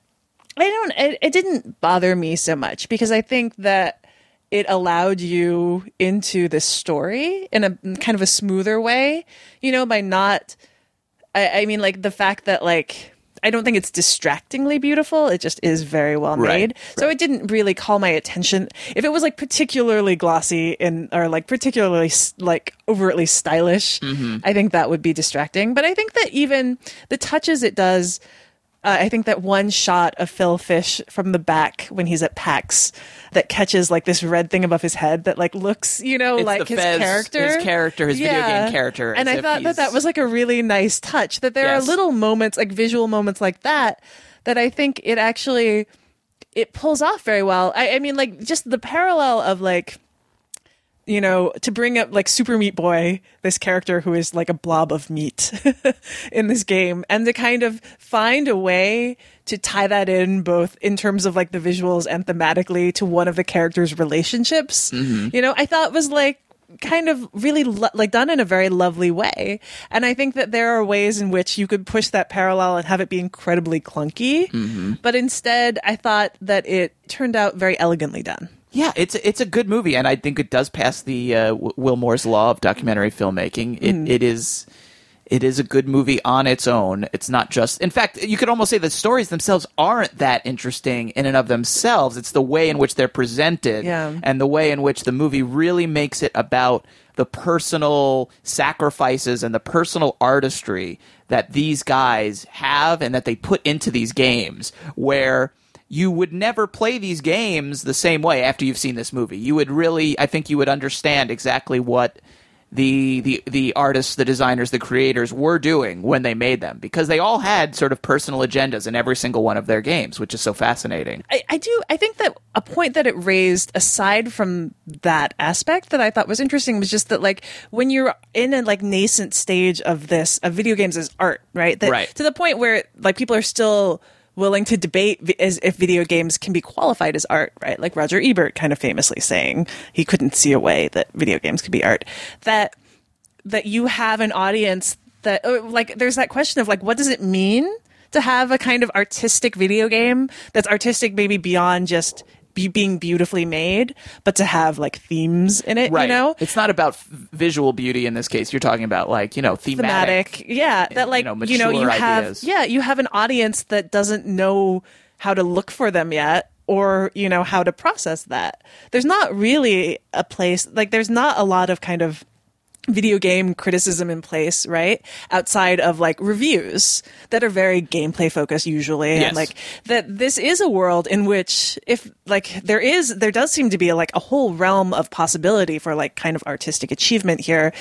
it didn't bother me so much, because I think that it allowed you into this story in a kind of a smoother way, by not, I mean, like, the fact that, like, I don't think it's distractingly beautiful. It just is very well made. So it didn't really call my attention. If it was, like, particularly glossy or like particularly, like, overtly stylish, I think that would be distracting. But I think that even the touches it does, I think that one shot of Phil Fish from the back when he's at PAX that catches, like, this red thing above his head that, like, looks, like his character. His video game character. And I thought that was, like, a really nice touch, that there are little moments, like visual moments like that I think it pulls off very well. I mean, like, just the parallel of, like, to bring up, like, Super Meat Boy, this character who is like a blob of meat in this game, and to kind of find a way to tie that in both in terms of, like, the visuals and thematically to one of the characters' relationships, I thought was, like, kind of really like done in a very lovely way. And I think that there are ways in which you could push that parallel and have it be incredibly clunky. But instead, I thought that it turned out very elegantly done. Yeah, it's a good movie, and I think it does pass the Will Moore's law of documentary filmmaking. It is a good movie on its own. It's not just... In fact, you could almost say the stories themselves aren't that interesting in and of themselves. It's the way in which they're presented and the way in which the movie really makes it about the personal sacrifices and the personal artistry that these guys have and that they put into these games, where you would never play these games the same way after you've seen this movie. You would really, I think you would understand exactly what the artists, the designers, the creators were doing when they made them, because they all had sort of personal agendas in every single one of their games, which is so fascinating. I think that a point that it raised, aside from that aspect that I thought was interesting, was just that, like, when you're in a, like, nascent stage of video games as art, right? To the point where, like, people are still willing to debate as if video games can be qualified as art, right? Like Roger Ebert kind of famously saying he couldn't see a way that video games could be art. That you have an audience that, like, there's that question of, like, what does it mean to have a kind of artistic video game that's artistic maybe beyond just being beautifully made, but to have like themes in it, Right. you know? It's not about visual beauty in this case. You're talking about like, thematic. Yeah. That like, mature you have, ideas. you have an audience that doesn't know how to look for them yet, or, how to process that. There's not really a place, like there's not a lot of kind of video game criticism in place, right? Outside of like reviews that are very gameplay focused usually. Yes. And like that this is a world in which if like there does seem to be like a whole realm of possibility for like kind of artistic achievement here.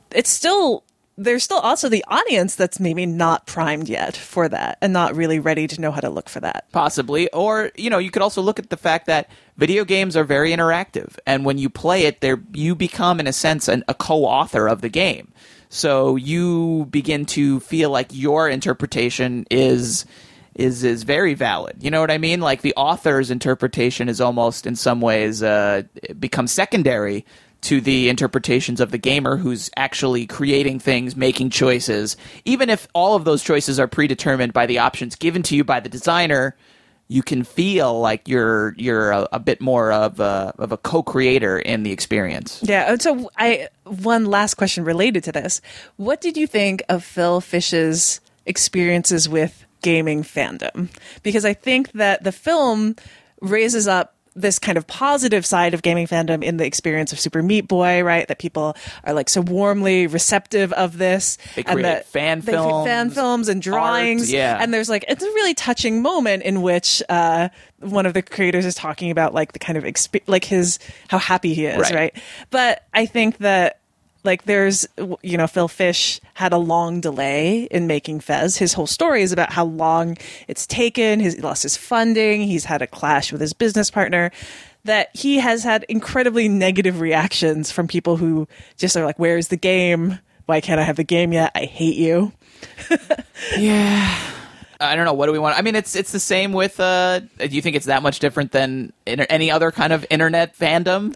There's still also the audience that's maybe not primed yet for that and not really ready to know how to look for that. Possibly. Or, you could also look at the fact that video games are very interactive. And when you play it, you become, in a sense, a co-author of the game. So you begin to feel like your interpretation is very valid. You know what I mean? Like the author's interpretation is almost, in some ways, becomes secondary to the interpretations of the gamer who's actually creating things, making choices. Even if all of those choices are predetermined by the options given to you by the designer, you can feel like you're a bit more of a co-creator in the experience. Yeah. So one last question related to this. What did you think of Phil Fish's experiences with gaming fandom? Because I think that the film raises up this kind of positive side of gaming fandom in the experience of Super Meat Boy, right? That people are like so warmly receptive of this. They create fan films and drawings. Art, yeah. And there's like, it's a really touching moment in which one of the creators is talking about like the kind of how happy he is, right? But I think that like there's, Phil Fish had a long delay in making Fez. His whole story is about how long it's taken. He lost his funding. He's had a clash with his business partner. That he has had incredibly negative reactions from people who just are like, where's the game? Why can't I have the game yet? I hate you. Yeah. I don't know. What do we want? I mean, it's the same with, do you think it's that much different than any other kind of internet fandom?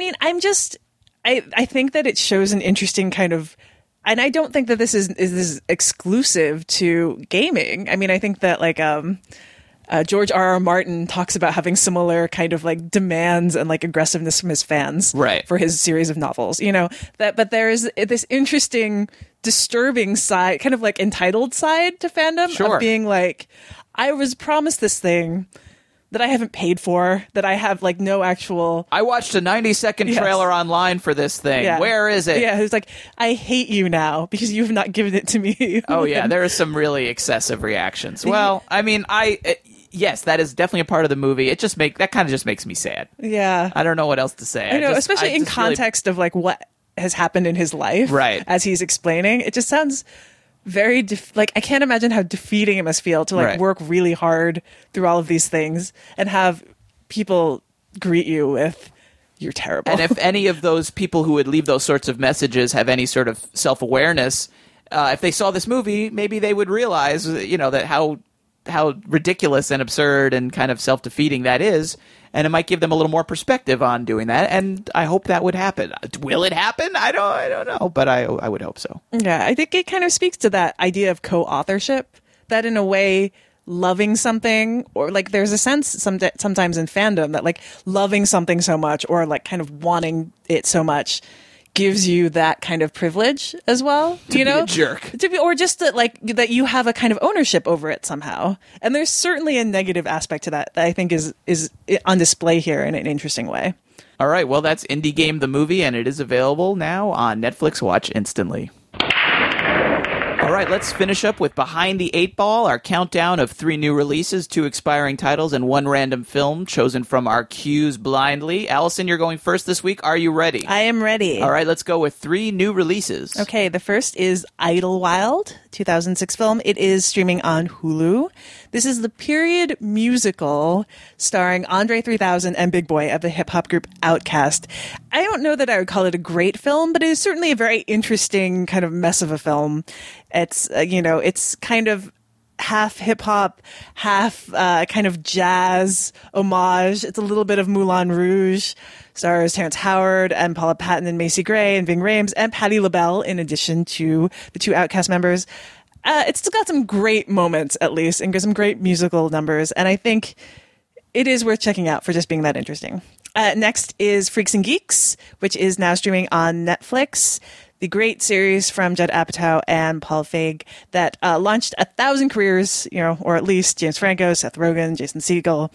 I think that it shows an interesting kind of, and I don't think that this is exclusive to gaming. I mean, I think that like George R.R. Martin talks about having similar kind of like demands and like aggressiveness from his fans, right, for his series of novels. But there is this interesting, disturbing side, kind of like entitled side to fandom of being like, I was promised this thing that I haven't paid for, that I have like no actual... I watched a 90-second trailer online for this thing. Yeah. Where is it? Yeah, it's like, I hate you now because you've not given it to me. Oh yeah, there are some really excessive reactions. Well, I mean, yes, that is definitely a part of the movie. That kind of just makes me sad. Yeah. I don't know what else to say. I know, especially in context of like what has happened in his life. Right. As he's explaining. It just sounds very I can't imagine how defeating it must feel to like work really hard through all of these things and have people greet you with, you're terrible. And if any of those people who would leave those sorts of messages have any sort of self-awareness, if they saw this movie, maybe they would realize, that how ridiculous and absurd and kind of self-defeating that is, and it might give them a little more perspective on doing that, and I hope that would happen. Will it happen? I don't know, but I would hope so. Yeah, I think it kind of speaks to that idea of co-authorship, that in a way, loving something, or like there's a sense sometimes in fandom that like loving something so much or like kind of wanting it so much gives you that kind of privilege as well, to be a jerk, or just that like that you have a kind of ownership over it somehow. And there's certainly a negative aspect to that I think is on display here in an interesting way. All right, well, that's Indie Game the Movie, and it is available now on Netflix Watch instantly. All right, let's finish up with Behind the Eight Ball, our countdown of 3 new releases, 2 expiring titles, and 1 random film chosen from our queues blindly. Allison, you're going first this week. Are you ready? I am ready. All right, let's go with 3 new releases. Okay, the first is Idlewild, 2006 film. It is streaming on Hulu. This is the period musical starring Andre 3000 and Big Boy of the hip-hop group Outkast. I don't know that I would call it a great film, but it is certainly a very interesting kind of mess of a film. It's, it's kind of half hip-hop, half kind of jazz homage. It's a little bit of Moulin Rouge. Stars Terrence Howard and Paula Patton and Macy Gray and Ving Rhames and Patti LaBelle, in addition to the 2 Outkast members. It's still got some great moments, at least, and some great musical numbers. And I think It is worth checking out for just being that interesting. Next is Freaks and Geeks, which is now streaming on Netflix. The great series from Judd Apatow and Paul Feig that launched 1,000 careers, or at least James Franco, Seth Rogen, Jason Segel.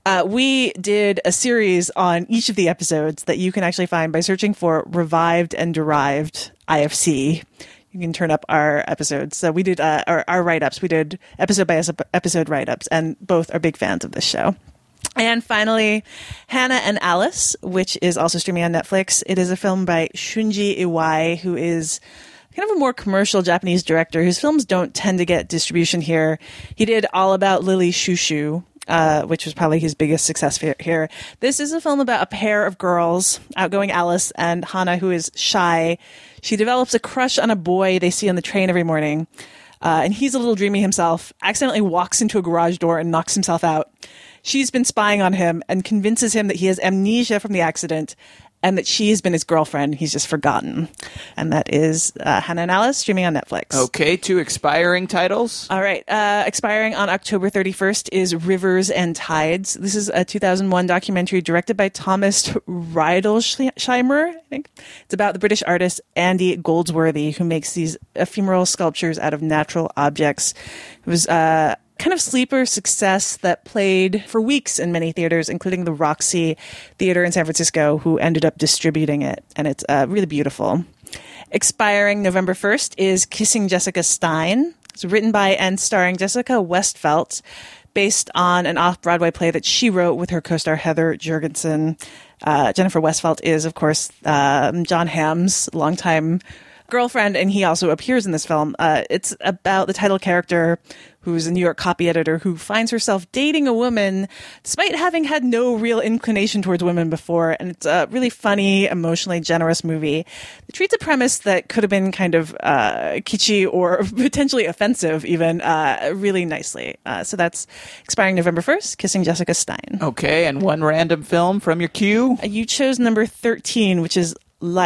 We did a series on each of the episodes that you can actually find by searching for Revived and Derived IFC. You can turn up our episodes. So we did our write-ups. We did episode by episode write-ups, and both are big fans of this show. And finally, Hannah and Alice, which is also streaming on Netflix. It is a film by Shunji Iwai, who is kind of a more commercial Japanese director whose films don't tend to get distribution here. He did All About Lily Shushu, which was probably his biggest success here. This is a film about a pair of girls, outgoing Alice and Hannah, who is shy. She develops a crush on a boy they see on the train every morning. And he's a little dreamy himself, accidentally walks into a garage door and knocks himself out. She's been spying on him and convinces him that he has amnesia from the accident and that she has been his girlfriend. He's just forgotten. And that is Hannah and Alice, streaming on Netflix. Okay, 2 expiring titles. All right. Expiring on October 31st is Rivers and Tides. This is a 2001 documentary directed by Thomas Riedelsheimer, I think. It's about the British artist Andy Goldsworthy, who makes these ephemeral sculptures out of natural objects. It was kind of sleeper success that played for weeks in many theaters, including the Roxy Theater in San Francisco, who ended up distributing it. And it's really beautiful. Expiring November 1st is Kissing Jessica Stein. It's written by and starring Jessica Westfeldt, based on an off-Broadway play that she wrote with her co-star Heather Jurgensen. Jennifer Westfeldt is, of course, John Hamm's longtime girlfriend, and he also appears in this film. It's about the title character, who's a New York copy editor, who finds herself dating a woman despite having had no real inclination towards women before. And it's a really funny, emotionally generous movie. It treats a premise that could have been kind of kitschy or potentially offensive even really nicely. So that's expiring November 1st, Kissing Jessica Stein. Okay, and one random film from your queue? You chose number 13, which is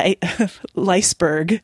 L'Iceberg,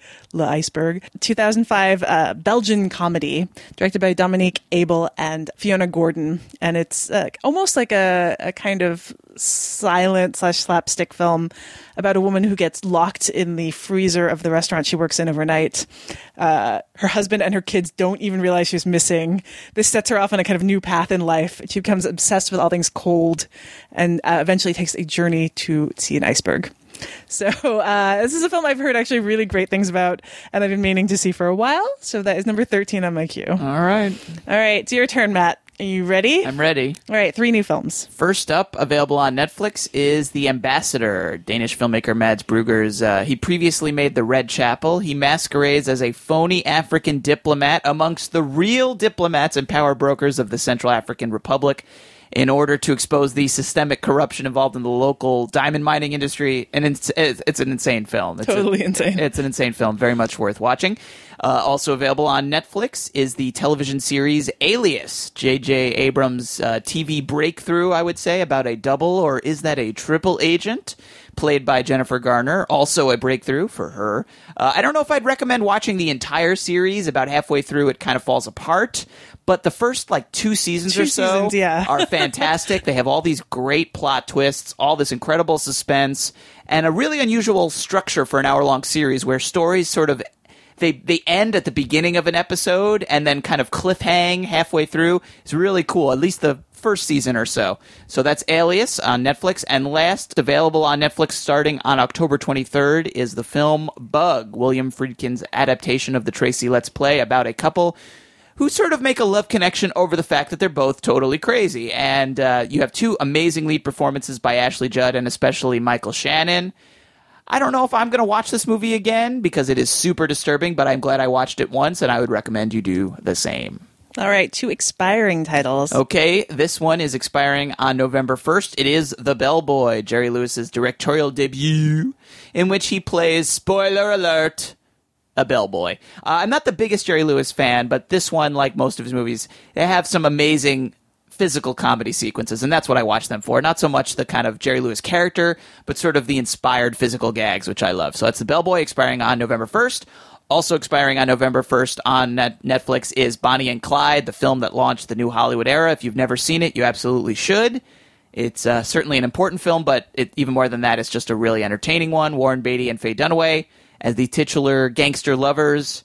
2005 Belgian comedy directed by Dominique Abel and Fiona Gordon. And it's almost like a kind of silent / slapstick film about a woman who gets locked in the freezer of the restaurant she works in overnight. Her husband and her kids don't even realize she's missing. This sets her off on a kind of new path in life. She becomes obsessed with all things cold and eventually takes a journey to see an iceberg. So this is a film I've heard actually really great things about, and I've been meaning to see for a while. So that is number 13 on my queue. All right. It's your turn, Matt. Are you ready? I'm ready. All right, 3 new films. First up, available on Netflix, is The Ambassador, Danish filmmaker Mads Brugger's. He previously made The Red Chapel. He masquerades as a phony African diplomat amongst the real diplomats and power brokers of the Central African Republic, in order to expose the systemic corruption involved in the local diamond mining industry. And it's an insane film. Insane. It's an insane film. Very much worth watching. Also available on Netflix is the television series Alias, J.J. Abrams' TV breakthrough, I would say, about a double, or is that a triple agent, played by Jennifer Garner. Also a breakthrough for her. I don't know if I'd recommend watching the entire series. About halfway through, it kind of falls apart. But the first, 2 seasons or so are fantastic. They have all these great plot twists, all this incredible suspense, and a really unusual structure for an hour-long series where stories sort of they end at the beginning of an episode and then kind of cliffhang halfway through. It's really cool, at least the first season or so. So that's Alias on Netflix. And last, available on Netflix starting on October 23rd, is the film Bug, William Friedkin's adaptation of the Tracy Let's Play about a couple who sort of make a love connection over the fact that they're both totally crazy. And you have 2 amazing lead performances by Ashley Judd and especially Michael Shannon. I don't know if I'm going to watch this movie again because it is super disturbing, but I'm glad I watched it once, and I would recommend you do the same. All right, 2 expiring titles. Okay, this one is expiring on November 1st. It is The Bellboy, Jerry Lewis's directorial debut, in which he plays, spoiler alert, a bellboy. I'm not the biggest Jerry Lewis fan, but this one, like most of his movies, they have some amazing physical comedy sequences, and that's what I watch them for. Not so much the kind of Jerry Lewis character, but sort of the inspired physical gags, which I love. So that's The Bellboy, expiring on November 1st. Also expiring on November 1st on Netflix is Bonnie and Clyde, the film that launched the new Hollywood era. If you've never seen it, you absolutely should. It's certainly an important film, but even more than that, it's just a really entertaining one. Warren Beatty and Faye Dunaway as the titular gangster lovers.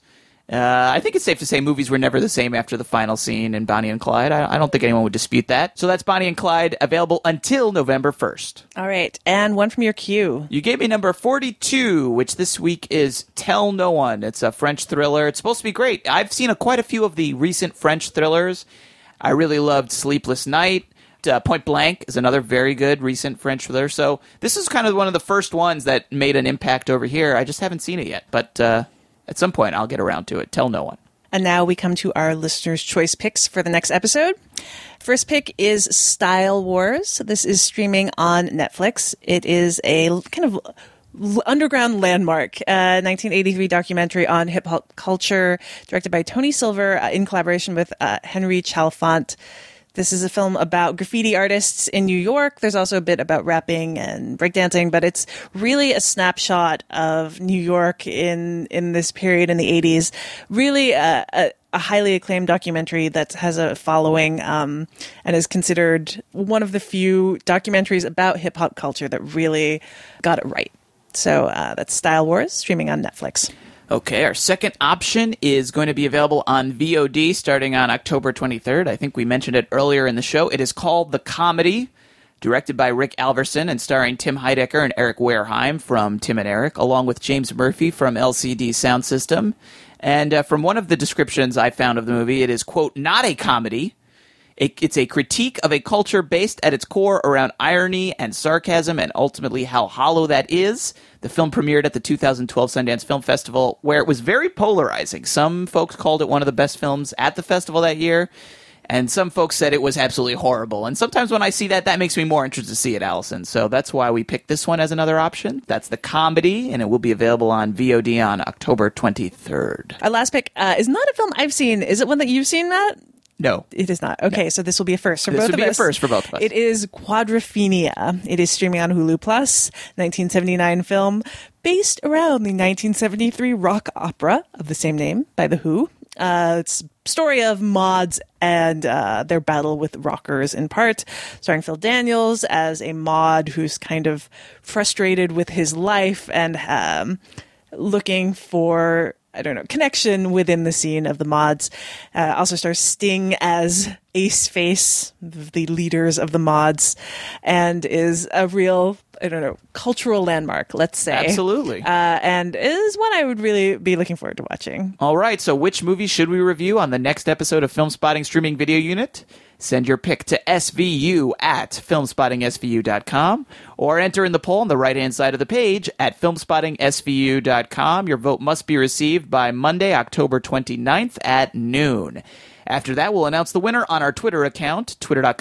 I think it's safe to say movies were never the same after the final scene in Bonnie and Clyde. I don't think anyone would dispute that. So that's Bonnie and Clyde, available until November 1st. All right. And one from your queue. You gave me number 42, which this week is Tell No One. It's a French thriller. It's supposed to be great. I've seen quite a few of the recent French thrillers. I really loved Sleepless Night. Point Blank is another very good recent French thriller. So this is kind of one of the first ones that made an impact over here. I just haven't seen it yet, but at some point I'll get around to it. Tell No One. And now we come to our listeners' choice picks for the next episode. First pick is Style Wars. This is streaming on Netflix. It is a kind of underground landmark, 1983 documentary on hip-hop culture, directed by Tony Silver in collaboration with Henry Chalfant. This is a film about graffiti artists in New York. There's also a bit about rapping and breakdancing, but it's really a snapshot of New York in this period in the 80s. Really a highly acclaimed documentary that has a following and is considered one of the few documentaries about hip-hop culture that really got it right. So that's Style Wars, streaming on Netflix. Okay, our second option is going to be available on VOD starting on October 23rd. I think we mentioned it earlier in the show. It is called The Comedy, directed by Rick Alverson and starring Tim Heidecker and Eric Wareheim from Tim and Eric, along with James Murphy from LCD Sound System. And from one of the descriptions I found of the movie, it is, quote, not a comedy. It's a critique of a culture based at its core around irony and sarcasm and ultimately how hollow that is. The film premiered at the 2012 Sundance Film Festival, where it was very polarizing. Some folks called it one of the best films at the festival that year, and some folks said it was absolutely horrible. And sometimes when I see that, that makes me more interested to see it, Allison. So that's why we picked this one as another option. That's The Comedy, and it will be available on VOD on October 23rd. Our last pick is not a film I've seen. Is it one that you've seen, Matt? No. It is not. Okay, so this will be a first for both of us. This will be a first for both of us. It is Quadrophenia. It is streaming on Hulu Plus, 1979 film based around the 1973 rock opera of the same name by The Who. It's a story of mods and their battle with rockers in part, starring Phil Daniels as a mod who's kind of frustrated with his life and looking for, I don't know, connection within the scene of the mods. Also stars Sting as Ace Face, the leaders of the mods, and is a real, I don't know, cultural landmark, let's say. Absolutely. And is one I would really be looking forward to watching. All right, so which movie should we review on the next episode of Film Spotting Streaming Video Unit? Send your pick to SVU at filmspottingsvu.com or enter in the poll on the right-hand side of the page at filmspottingsvu.com. Your vote must be received by Monday, October 29th at noon. After that, we'll announce the winner on our Twitter account,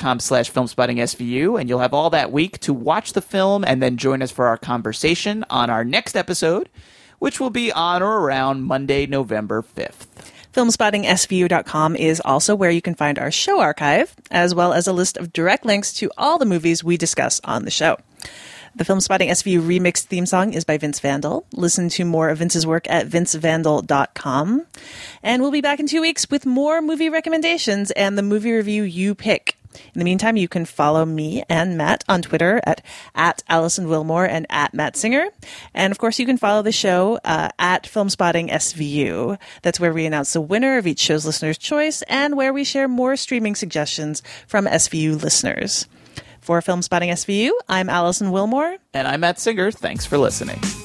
twitter.com/filmspottingsvu, and you'll have all that week to watch the film and then join us for our conversation on our next episode, which will be on or around Monday, November 5th. FilmspottingSVU.com is also where you can find our show archive, as well as a list of direct links to all the movies we discuss on the show. The Filmspotting SVU remixed theme song is by Vince Vandal. Listen to more of Vince's work at vincevandal.com. And we'll be back in 2 weeks with more movie recommendations and the movie review you pick. In the meantime, you can follow me and Matt on Twitter at Allison Wilmore and at Matt Singer. And of course, you can follow the show at Filmspotting SVU. That's where we announce the winner of each show's listener's choice and where we share more streaming suggestions from SVU listeners. For Filmspotting SVU, I'm Allison Wilmore. And I'm Matt Singer. Thanks for listening.